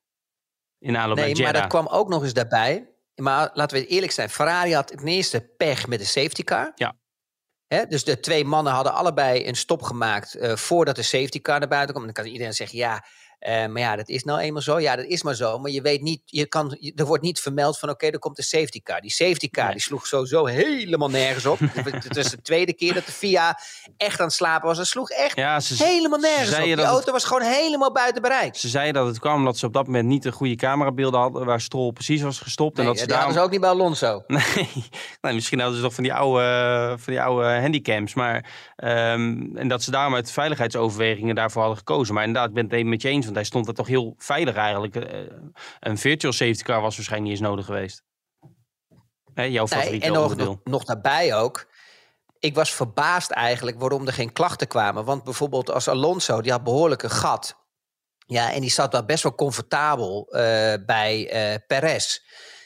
In aanloop naar Nee, Jeddah. Maar dat kwam ook nog eens daarbij. Maar laten we eerlijk zijn, Ferrari had ten eerste pech met de safety car. Ja. He, dus de twee mannen hadden allebei een stop gemaakt uh, voordat de safety car naar buiten kwam. Dan kan iedereen zeggen, ja, uh, maar ja, dat is nou eenmaal zo. Ja, dat is maar zo. Maar je weet niet, je kan, er wordt niet vermeld van, oké, okay, er komt de safety car. Die safety car, nee. die sloeg sowieso helemaal nergens op. Het was de tweede keer dat de F I A echt aan het slapen was. Dat sloeg echt ja, ze, helemaal nergens op. Die auto het, was gewoon helemaal buiten bereik. Ze zeiden dat het kwam omdat ze op dat moment niet de goede camerabeelden hadden, waar Stroll precies was gestopt. Nee, en dat ze die daarom... hadden ze ook niet bij Alonso. Nee, nou, misschien hadden ze toch van die oude, van die oude handycams. Maar, um, en dat ze daarom uit veiligheidsoverwegingen daarvoor hadden gekozen. Maar inderdaad, ik ben het even met je eens, want hij stond er toch heel veilig eigenlijk. Uh, een virtual safety car was waarschijnlijk niet eens nodig geweest. Hè, jouw favoriete nee, en onderdeel. nog, nog daarbij ook. Ik was verbaasd eigenlijk waarom er geen klachten kwamen. Want bijvoorbeeld als Alonso, die had behoorlijk een gat. Ja, en die zat daar best wel comfortabel uh, bij uh, Perez.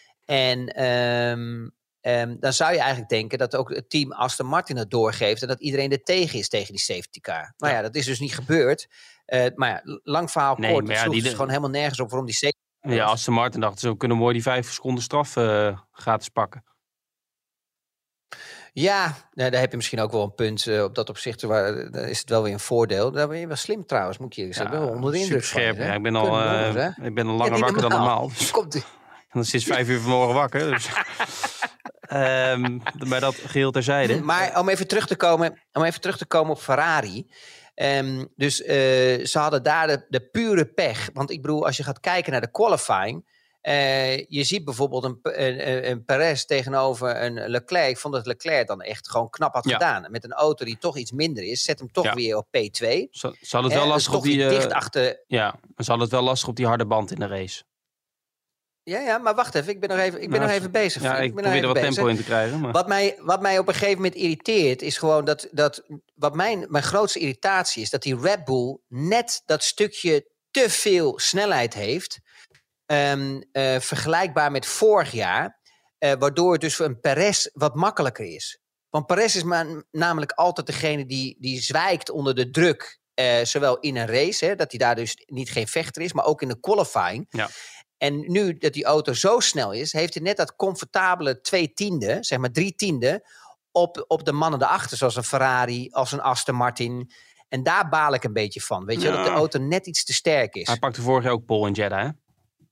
En um, um, dan zou je eigenlijk denken dat ook het team Aston Martin het doorgeeft en dat iedereen er tegen is tegen die safety car. Maar ja, ja dat is dus niet gebeurd. Uh, maar ja, lang verhaal nee, kort, het ja, sloeg die dus de... gewoon helemaal nergens op waarom die safety car Ja, Aston Martin dacht, ze kunnen mooi die vijf seconden straf uh, gratis pakken. Ja, nou, daar heb je misschien ook wel een punt uh, op dat opzicht. Waar, daar is het wel weer een voordeel. Daar ben je wel slim trouwens, moet je zeggen. Ja, wel onder de indruk scherp. van je, ja, ik ben al, uh, ik ben al langer ja, wakker normaal. dan normaal. Dus. Komt en dan sinds vijf uur vanmorgen wakker. Dus. um, maar dat geheel terzijde. Maar om even terug te komen, om even terug te komen op Ferrari. Um, dus uh, ze hadden daar de, de pure pech. Want ik bedoel, als je gaat kijken naar de qualifying. Uh, je ziet bijvoorbeeld een, een, een Perez tegenover een Leclerc. Ik vond dat Leclerc dan echt gewoon knap had ja. gedaan. Met een auto die toch iets minder is, zet hem toch ja. weer op P twee. Ze, ze hadden het wel lastig op die... Uh, dicht achter... Ja, ze hadden het wel lastig op die harde band in de race. Ja, ja, maar wacht even. Ik ben nog even, ik ben nou, nog even bezig. Ja, ik, ik probeer er wat bezig. tempo in te krijgen. Maar... Wat, mij, wat mij op een gegeven moment irriteert, is gewoon dat... dat wat mijn, mijn grootste irritatie is, dat die Red Bull net dat stukje te veel snelheid heeft... Um, uh, vergelijkbaar met vorig jaar, uh, waardoor het dus voor een Perez wat makkelijker is. Want Perez is maar, namelijk altijd degene die, die zwijkt onder de druk, uh, zowel in een race, hè, dat hij daar dus niet geen vechter is, maar ook in de qualifying. Ja. En nu dat die auto zo snel is, heeft hij net dat comfortabele twee tiende, zeg maar drie tiende, op, op de mannen erachter, zoals een Ferrari, als een Aston Martin. En daar baal ik een beetje van, weet je, ja. dat de auto net iets te sterk is. Hij pakte vorig jaar ook pole in Jeddah, hè?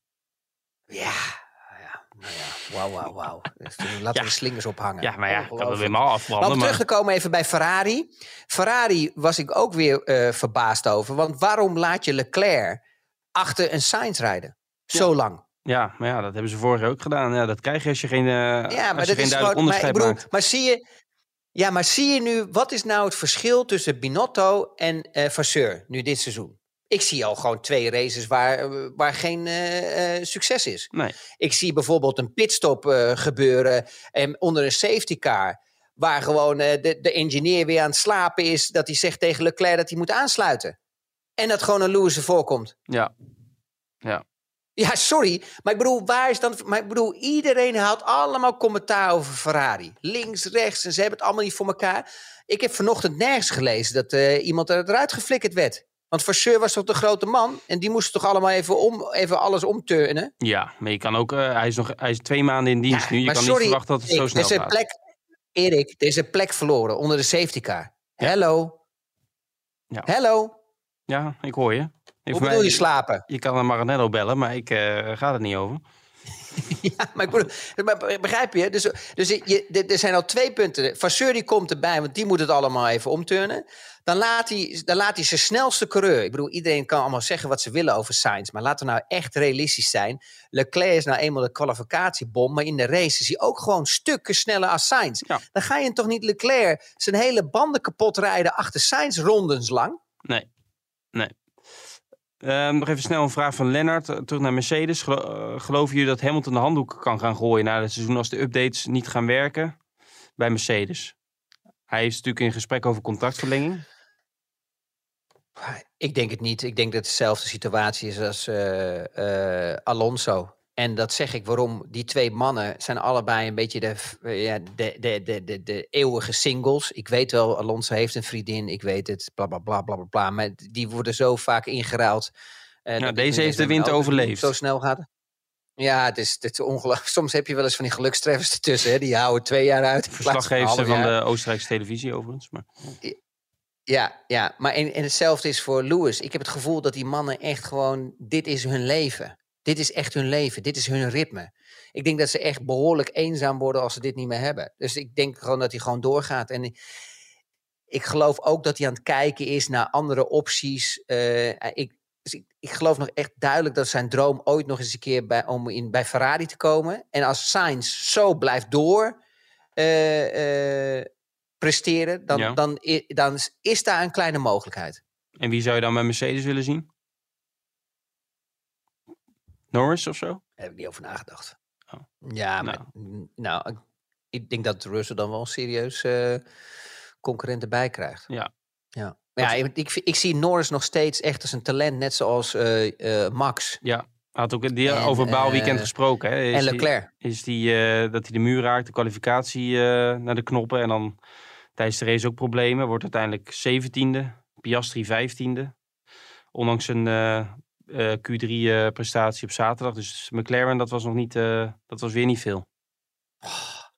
Ja, ja, nou ja, wauw, wauw, wauw. Laten we ja. slingers ophangen. Ja, maar ja, ik kan het weer maar afbranden. Maar om terug te komen even bij Ferrari. Ferrari was ik ook weer uh, verbaasd over. Want waarom laat je Leclerc achter een Sainz rijden? Zo ja. lang. Ja, maar ja, dat hebben ze vorig jaar ook gedaan. Ja, dat krijg je als je geen, uh, ja, maar als je dat geen is duidelijk gewoon, onderscheid maar, ik bedoel, maakt. Maar zie je... Ja, maar zie je nu... Wat is nou het verschil tussen Binotto en uh, Vasseur nu dit seizoen? Ik zie al gewoon twee races waar, waar geen uh, uh, succes is. Nee. Ik zie bijvoorbeeld een pitstop uh, gebeuren um, onder een safety car. Waar gewoon uh, de, de engineer weer aan het slapen is. Dat hij zegt tegen Leclerc dat hij moet aansluiten. En dat gewoon een Lewis ervoor komt. Ja. Ja. Ja, sorry. Maar ik bedoel, waar is dan... Maar ik bedoel, iedereen haalt allemaal commentaar over Ferrari. Links, rechts. En ze hebben het allemaal niet voor elkaar. Ik heb vanochtend nergens gelezen dat uh, iemand eruit geflikkerd werd. Want Vasseur was toch de grote man? En die moest toch allemaal even, om, even alles omturnen? Ja, maar je kan ook... Uh, hij, is nog, hij is twee maanden in dienst ja, nu. Je kan sorry, niet verwachten dat het ik, zo snel er is gaat. Plek, Erik, er is een plek verloren onder de safety car. Ja. Hello. Ja. Hello. Ja, ik hoor je. Hoe Voor bedoel mij, je slapen? Je kan naar Maranello bellen, maar ik uh, ga er niet over. Ja, maar ik bedoel, maar begrijp je? Dus, dus je, er zijn al twee punten. Vasseur die komt erbij, want die moet het allemaal even omturnen. Dan laat hij, dan laat hij zijn snelste coureur. Ik bedoel, iedereen kan allemaal zeggen wat ze willen over Sainz. Maar laten we nou echt realistisch zijn. Leclerc is nou eenmaal de kwalificatiebom. Maar in de race is hij ook gewoon stukken sneller als Sainz. Ja. Dan ga je toch niet Leclerc zijn hele banden kapot rijden achter Sainz rondens lang? Nee, nee. Uh, nog even snel een vraag van Lennart. Terug naar Mercedes. Gelo- uh, geloven jullie dat Hamilton de handdoek kan gaan gooien na het seizoen als de updates niet gaan werken bij Mercedes? Hij is natuurlijk in gesprek over contractverlenging. Ik denk het niet. Ik denk dat het dezelfde situatie is als uh, uh, Alonso. En dat zeg ik waarom. Die twee mannen zijn allebei een beetje de, uh, ja, de, de, de, de, de eeuwige singles. Ik weet wel, Alonso heeft een vriendin. Ik weet het, bla bla bla bla bla. bla maar die worden zo vaak ingeruild. Uh, ja, deze heeft de wind overleefd. Zo snel gaat het. Ja, het is, het is ongelooflijk. Soms heb je wel eens van die gelukstreffers ertussen. Hè? Die houden twee jaar uit. Verslaggeefster van de Oostenrijkse televisie overigens. Maar... Ja, ja, maar en, en hetzelfde is voor Lewis. Ik heb het gevoel dat die mannen echt gewoon... Dit is hun leven. Dit is echt hun leven. Dit is hun ritme. Ik denk dat ze echt behoorlijk eenzaam worden als ze dit niet meer hebben. Dus ik denk gewoon dat hij gewoon doorgaat. En ik geloof ook dat hij aan het kijken is naar andere opties. Uh, ik, dus ik, ik geloof nog echt duidelijk dat zijn droom ooit nog eens een keer bij, om in, bij Ferrari te komen. En als Sainz zo blijft door... Uh, uh, presteren, dan, ja. dan, dan is daar een kleine mogelijkheid. En wie zou je dan bij Mercedes willen zien? Norris of zo? Daar heb ik niet over nagedacht. Oh. Ja, maar nou. nou, ik denk dat Russell dan wel een serieus uh, concurrent erbij krijgt. Ja. Ja, ja ik, ik, ik zie Norris nog steeds echt als een talent, net zoals uh, uh, Max. Ja. Had ook die en, over baalweekend uh, gesproken. Hè? Is en Leclerc. Die, is die uh, dat hij de muur raakt, de kwalificatie uh, naar de knoppen en dan tijdens de race ook problemen. Wordt uiteindelijk zeventiende, Piastri vijftiende. Ondanks een uh, uh, Q drie uh, prestatie op zaterdag. Dus McLaren, dat was nog niet, uh, dat was weer niet veel. Oh,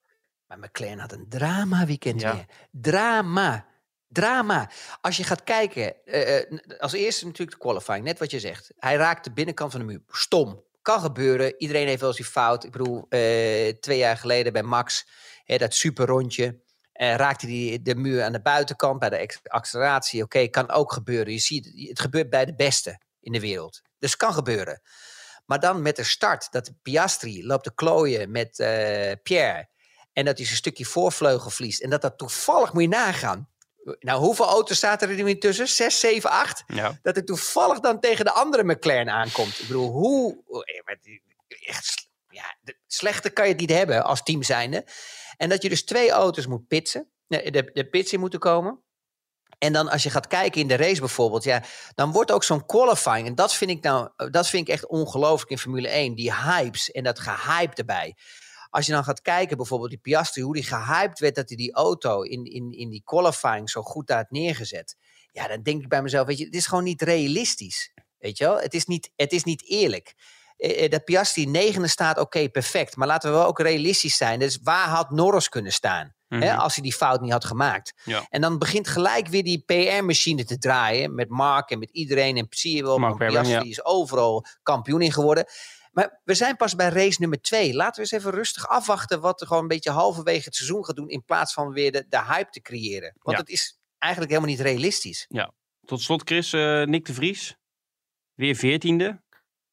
Maar McLaren had een drama weekend Ja. weer. Drama. Drama. Als je gaat kijken, uh, als eerste natuurlijk de qualifying, net wat je zegt. Hij raakt de binnenkant van de muur. Stom. Kan gebeuren. Iedereen heeft wel eens die fout. Ik bedoel, uh, twee jaar geleden bij Max, hè, dat super rondje. Uh, raakte hij de muur aan de buitenkant bij de acceleratie. Oké, okay, kan ook gebeuren. Je ziet, het gebeurt bij de beste in de wereld. Dus kan gebeuren. Maar dan met de start, dat Piastri loopt te klooien met uh, Pierre. En dat hij zijn stukje voorvleugel verliest. En dat dat toevallig, moet je nagaan. Nou, hoeveel auto's staat er nu tussen? Zes, zeven, acht? Ja. Dat het toevallig dan tegen de andere McLaren aankomt. Ik bedoel, hoe... Echt, ja, slechter kan je het niet hebben als team zijnde. En dat je dus twee auto's moet pitsen. De, de pits in moeten komen. En dan als je gaat kijken in de race bijvoorbeeld, ja, dan wordt ook zo'n qualifying. En dat vind ik nou, dat vind ik echt ongelooflijk in Formule één. Die hypes en dat gehype erbij. Als je dan gaat kijken, bijvoorbeeld die Piastri, hoe die gehyped werd dat hij die auto in, in, in die qualifying zo goed daar had neergezet. Ja, dan denk ik bij mezelf, weet je, het is gewoon niet realistisch. Weet je wel? Het is niet, het is niet eerlijk. Uh, dat Piastri negende staat, oké, okay, perfect. Maar laten we wel ook realistisch zijn. Dus waar had Norris kunnen staan? Mm-hmm. Hè, als hij die fout niet had gemaakt. Ja. En dan begint gelijk weer die P R-machine te draaien. Met Mark en met iedereen. En zie je wel, Mark Piastri ja. is overal kampioen in geworden. Maar we zijn pas bij race nummer twee. Laten we eens even rustig afwachten wat er gewoon een beetje halverwege het seizoen gaat doen. In plaats van weer de, de hype te creëren. Want ja. het is eigenlijk helemaal niet realistisch. Ja. Tot slot Chris, uh, Nick de Vries. Weer veertiende.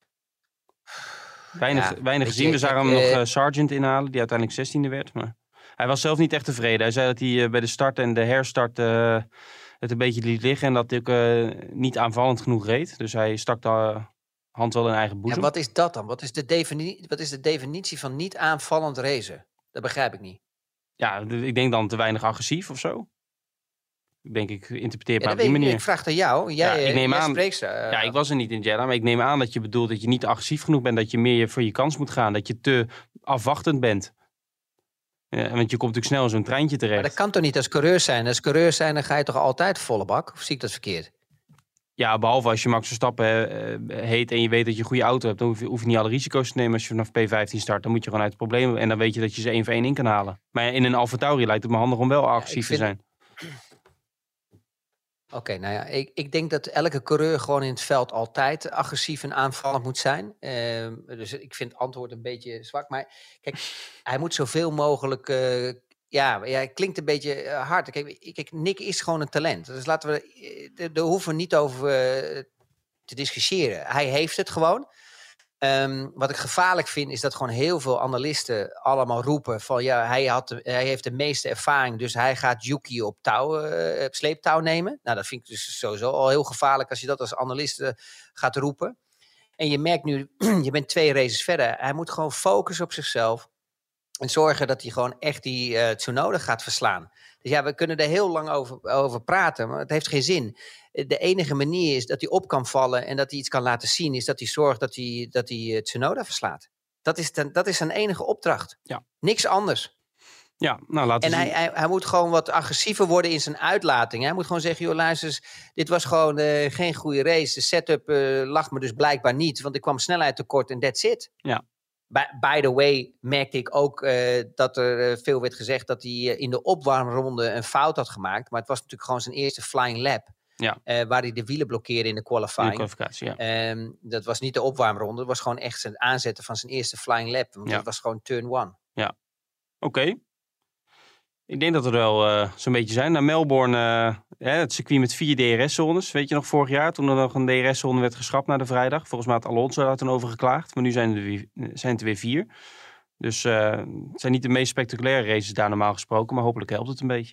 Weinig, ja, weinig gezien. Je, we zagen hem uh, nog uh, Sargent inhalen, die uiteindelijk zestiende werd. Maar hij was zelf niet echt tevreden. Hij zei dat hij uh, bij de start en de herstart uh, het een beetje liet liggen. En dat hij ook uh, niet aanvallend genoeg reed. Dus hij stak de uh, hand wel in eigen boezem. En wat is dat dan? Wat is de, defini- wat is de definitie van niet aanvallend racen? Dat begrijp ik niet. Ja, ik denk dan te weinig agressief of zo. Ik denk, ik interpreteer ja, maar op die manier. Ik vraag aan jou. Jij, ja, ik neem jij aan, spreekt ze. Uh, ja, ik was er niet in Jeddah, maar ik neem aan dat je bedoelt dat je niet agressief genoeg bent. Dat je meer voor je kans moet gaan. Dat je te afwachtend bent. Ja, want je komt natuurlijk snel in zo'n treintje terecht. Maar dat kan toch niet als coureur zijn? Als coureur zijn, dan ga je toch altijd volle bak? Of zie ik dat verkeerd? Ja, behalve als je Max Verstappen uh, heet en je weet dat je een goede auto hebt. Dan hoef je, hoef je niet alle risico's te nemen als je vanaf P vijftien start. Dan moet je gewoon uit het probleem. En dan weet je dat je ze één voor één in kan halen. Maar in een AlphaTauri lijkt het me handig om wel agressief ja, te zijn. Oké, okay, nou ja, ik, ik denk dat elke coureur gewoon in het veld altijd agressief en aanvallend moet zijn. Uh, dus ik vind het antwoord een beetje zwak. Maar kijk, hij moet zoveel mogelijk... Uh, ja, ja, het klinkt een beetje uh, hard. Kijk, kijk, Nick is gewoon een talent. Dus laten we... Daar hoeven we niet over uh, te discussiëren. Hij heeft het gewoon. Um, wat ik gevaarlijk vind, is dat gewoon heel veel analisten allemaal roepen van ja, hij, had de, hij heeft de meeste ervaring, dus hij gaat Yuki op, touw, uh, op sleeptouw nemen. Nou, dat vind ik dus sowieso al heel gevaarlijk als je dat als analist uh, gaat roepen. En je merkt nu, je bent twee races verder, hij moet gewoon focussen op zichzelf en zorgen dat hij gewoon echt die uh, Tsunoda gaat verslaan. Dus ja, we kunnen er heel lang over, over praten, maar het heeft geen zin. De enige manier is dat hij op kan vallen en dat hij iets kan laten zien, is dat hij zorgt dat hij, dat hij uh, Tsunoda verslaat. Dat is, ten, dat is zijn enige opdracht. Ja. Niks anders. Ja, nou laten we En hij, hij, hij moet gewoon wat agressiever worden in zijn uitlating. Hij moet gewoon zeggen, joh, luister eens, dit was gewoon uh, geen goede race. De setup uh, lag me dus blijkbaar niet, want ik kwam snelheid tekort en that's it. Ja. By, by the way merkte ik ook uh, dat er uh, veel werd gezegd dat hij uh, in de opwarmronde een fout had gemaakt. Maar het was natuurlijk gewoon zijn eerste flying lap. Ja. Uh, waar hij de wielen blokkeerde in de qualifying. In de kwalificatie, ja. Um, dat was niet de opwarmronde. Dat was gewoon echt zijn aanzetten van zijn eerste flying lap. Want ja. dat was gewoon turn one. Ja, oké. Okay. Ik denk dat we er wel uh, zo'n beetje zijn. Naar Melbourne, uh, het circuit met vier D R S-zones. Weet je nog, vorig jaar toen er nog een D R S-zone werd geschrapt na de vrijdag. Volgens mij had Alonso daar toen over geklaagd. Maar nu zijn, er weer, zijn het er weer vier. Dus uh, het zijn niet de meest spectaculaire races daar normaal gesproken. Maar hopelijk helpt het een beetje.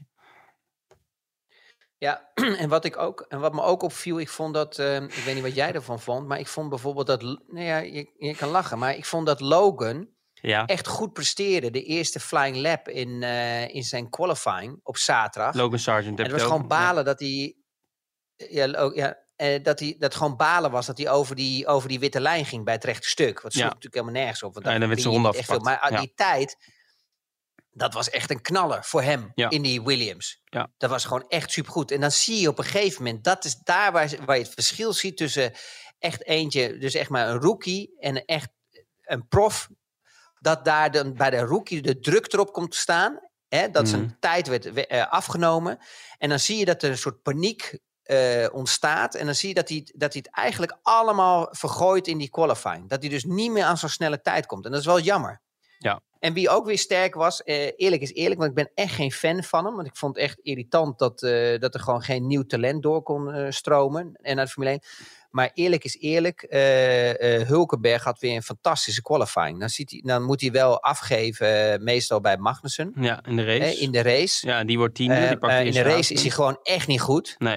Ja, en wat ik ook en wat me ook opviel, ik vond dat, uh, ik weet niet wat jij ervan vond, maar ik vond bijvoorbeeld dat, nou ja, je, je kan lachen, maar ik vond dat Logan ja. echt goed presteerde. De eerste flying lap in, uh, in zijn qualifying op zaterdag. Logan Sargent. En het was gewoon ook, balen ja. dat hij, ja, ja uh, dat hij, dat gewoon balen was dat hij over die, over die witte lijn ging bij het rechte stuk. Wat sloeg ja. natuurlijk helemaal nergens op. Want ja, dan werd ze ronde afgepakt. Maar ja. die tijd, dat was echt een knaller voor hem ja. in die Williams. Ja. Dat was gewoon echt supergoed. En dan zie je op een gegeven moment, dat is daar waar, waar je het verschil ziet tussen echt eentje, dus echt maar een rookie en echt een prof. Dat daar de, bij de rookie de druk erop komt te staan. Hè, dat Mm. zijn tijd werd we- uh, afgenomen. En dan zie je dat er een soort paniek uh, ontstaat. En dan zie je dat hij, dat hij het eigenlijk allemaal vergooit in die qualifying. Dat hij dus niet meer aan zo'n snelle tijd komt. En dat is wel jammer. Ja. En wie ook weer sterk was, uh, eerlijk is eerlijk, want ik ben echt geen fan van hem. Want ik vond het echt irritant dat, uh, dat er gewoon geen nieuw talent door kon uh, stromen en naar de Formule één. Maar eerlijk is eerlijk, uh, uh, Hulkenberg had weer een fantastische qualifying. Dan, ziet hij, dan moet hij wel afgeven, uh, meestal bij Magnussen. Ja, in de race. Uh, in de race. Ja, die wordt tiende. Uh, Die pakt uh, de in de race is hij gewoon echt niet goed. Nee.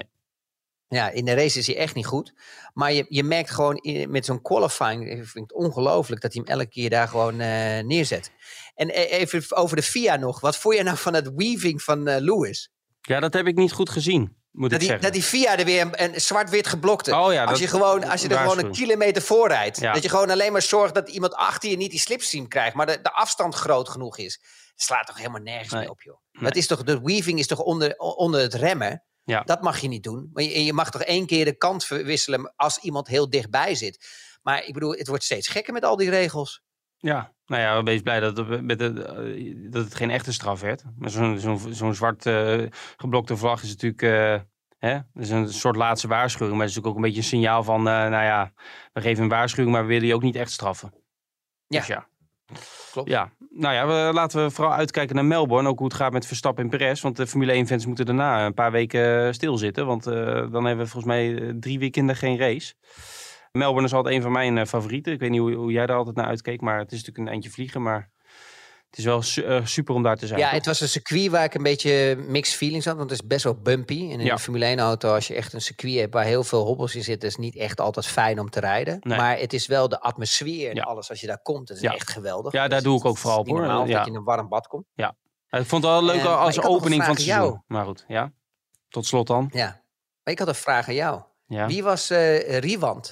Ja, in de race is hij echt niet goed. Maar je, je merkt gewoon in, met zo'n qualifying, ik vind het ongelooflijk dat hij hem elke keer daar gewoon uh, neerzet. En even over de F I A nog. Wat vond je nou van het weaving van uh, Lewis? Ja, dat heb ik niet goed gezien, moet dat ik die, zeggen. Dat die F I A er weer een, een zwart-wit geblokte. Oh ja, als dat, je, gewoon, als je er gewoon een kilometer voor rijdt. Ja. Dat je gewoon alleen maar zorgt dat iemand achter je niet die slipstream krijgt. Maar de, de afstand groot genoeg is. Het slaat toch helemaal nergens nee. mee op, joh. Nee. Dat is toch, de weaving is toch onder, onder het remmen? Ja. Dat mag je niet doen. Maar je, je mag toch één keer de kant verwisselen als iemand heel dichtbij zit. Maar ik bedoel, het wordt steeds gekker met al die regels. Ja, nou ja, wees blij dat het, met de, dat het geen echte straf werd. Maar zo'n zo'n zo'n zwart uh, geblokte vlag is natuurlijk uh, hè, dat is een soort laatste waarschuwing. Maar het is natuurlijk ook een beetje een signaal van, uh, nou ja, we geven een waarschuwing, maar we willen je ook niet echt straffen. Ja, dus ja. Klopt. Ja, nou ja, we, laten we vooral uitkijken naar Melbourne. Ook hoe het gaat met Verstappen en Perez. Want de Formule één-fans moeten daarna een paar weken stilzitten. Want uh, dan hebben we volgens mij drie weekenden geen race. Melbourne is altijd een van mijn uh, favorieten. Ik weet niet hoe, hoe jij daar altijd naar uitkeek. Maar het is natuurlijk een eindje vliegen. Maar het is wel su- uh, super om daar te zijn. Ja, toch? het was een circuit waar ik een beetje mixed feelings had. Want het is best wel bumpy. En in Ja. een Formule één-auto, als je echt een circuit hebt waar heel veel hobbels in zitten, is niet echt altijd fijn om te rijden. Nee. Maar het is wel de atmosfeer en Ja. alles als je daar komt. Dat is Ja. echt geweldig. Ja, daar Dat is- doe ik ook dat is vooral op, niet hoor. normaal Ja. dat je in een warm bad komt. Ja. Ik vond het wel leuk Uh, maar als ik had nog opening een van het vraag aan seizoen. jou. Maar goed, ja. Tot slot dan. Ja. Maar ik had een vraag aan jou. Ja. Wie was uh, Riewand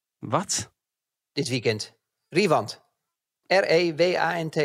Wat? dit weekend? Riewand. R E W A N T.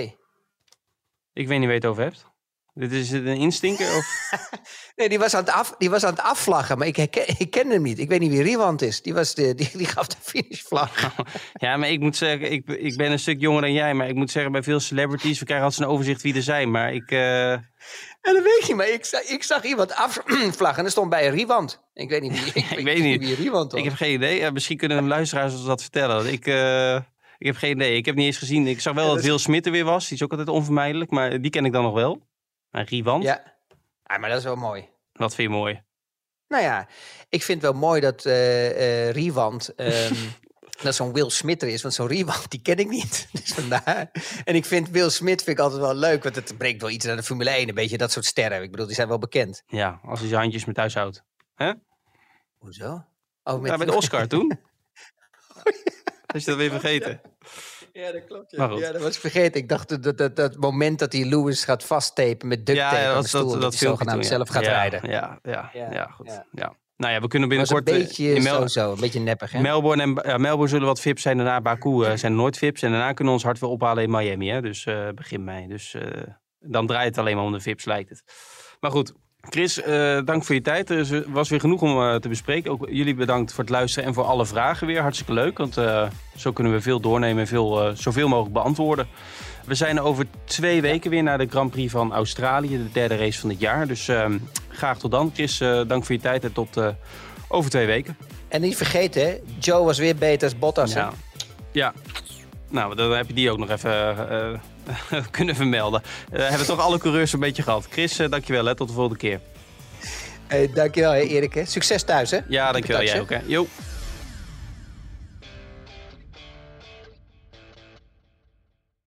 Ik weet niet waar je het over hebt. Dit is het een instinker? Of? Nee, die was, aan het af, die was aan het afvlaggen, maar ik, herken, ik ken hem niet. Ik weet niet wie Riewand is. Die, was de, die, die gaf de finishvlag. Ja, maar ik moet zeggen, ik, ik ben een stuk jonger dan jij. Maar ik moet zeggen, bij veel celebrities, we krijgen altijd een overzicht wie er zijn. Maar ik... Uh... En dat weet je, maar ik zag, ik zag iemand afvlaggen en er stond bij Riewand. Ik weet niet wie, ik, ik weet niet wie Riewand was. Ik heb geen idee. Ja, misschien kunnen de luisteraars ons dat vertellen. Ik, uh, ik heb geen idee. Ik heb niet eens gezien. Ik zag wel ja, dat, dat Wil Smit er weer was. Die is ook altijd onvermijdelijk. Maar die ken ik dan nog wel. Maar Riewand? Ja. ja, maar dat is wel mooi. Wat vind je mooi? Nou ja, ik vind het wel mooi dat uh, uh, Riewand... Um, dat zo'n Will Smith er is, want zo'n Riewand, die ken ik niet. Dus vandaar. En ik vind Will Smith vind ik altijd wel leuk, want het brengt wel iets naar de Formule één. Een beetje dat soort sterren. Ik bedoel, die zijn wel bekend. Ja, als hij zijn handjes met thuis houdt. Hè? Hoezo? Oh, met ja, bij de Oscar toen. Is je dat weer vergeten? Ja, dat klopt. Ja. ja, dat was ik vergeten. Ik dacht dat dat, dat dat moment dat hij Lewis gaat vasttapen met duct tape ja, aan de stoel, dat, dat, dat hij zogenaamd toen, ja. zelf gaat ja, rijden. Ja, ja, ja, ja, goed. Ja. Ja. Nou ja, we kunnen binnenkort... een beetje in Mel- zo, een beetje neppig, hè? Melbourne, en, ja, Melbourne zullen wat V I P's zijn. Daarna Baku uh, zijn er nooit V I P's. En daarna kunnen we ons hart weer ophalen in Miami. Hè? Dus uh, begin mei. Dus uh, dan draait het alleen maar om de V I P's, lijkt het. Maar goed, Chris, uh, dank voor je tijd. Er was weer genoeg om uh, te bespreken. Ook jullie bedankt voor het luisteren en voor alle vragen weer. Hartstikke leuk, want uh, zo kunnen we veel doornemen en veel, uh, zoveel mogelijk beantwoorden. We zijn over twee weken weer naar de Grand Prix van Australië. De derde race van dit jaar. Dus uh, graag tot dan. Chris, uh, dank voor je tijd en tot... Uh, Over twee weken. En niet vergeten, hè? Joe was weer beter als Bottas. Ja. ja. Nou, dan heb je die ook nog even uh, kunnen vermelden. Uh, hebben we toch alle coureurs een beetje gehad. Chris, uh, dankjewel. Hè. Tot de volgende keer. Hey, dankjewel, hè, Erik. Hè. Succes thuis, hè? Ja, dankjewel. Jij ook, hè. Jo.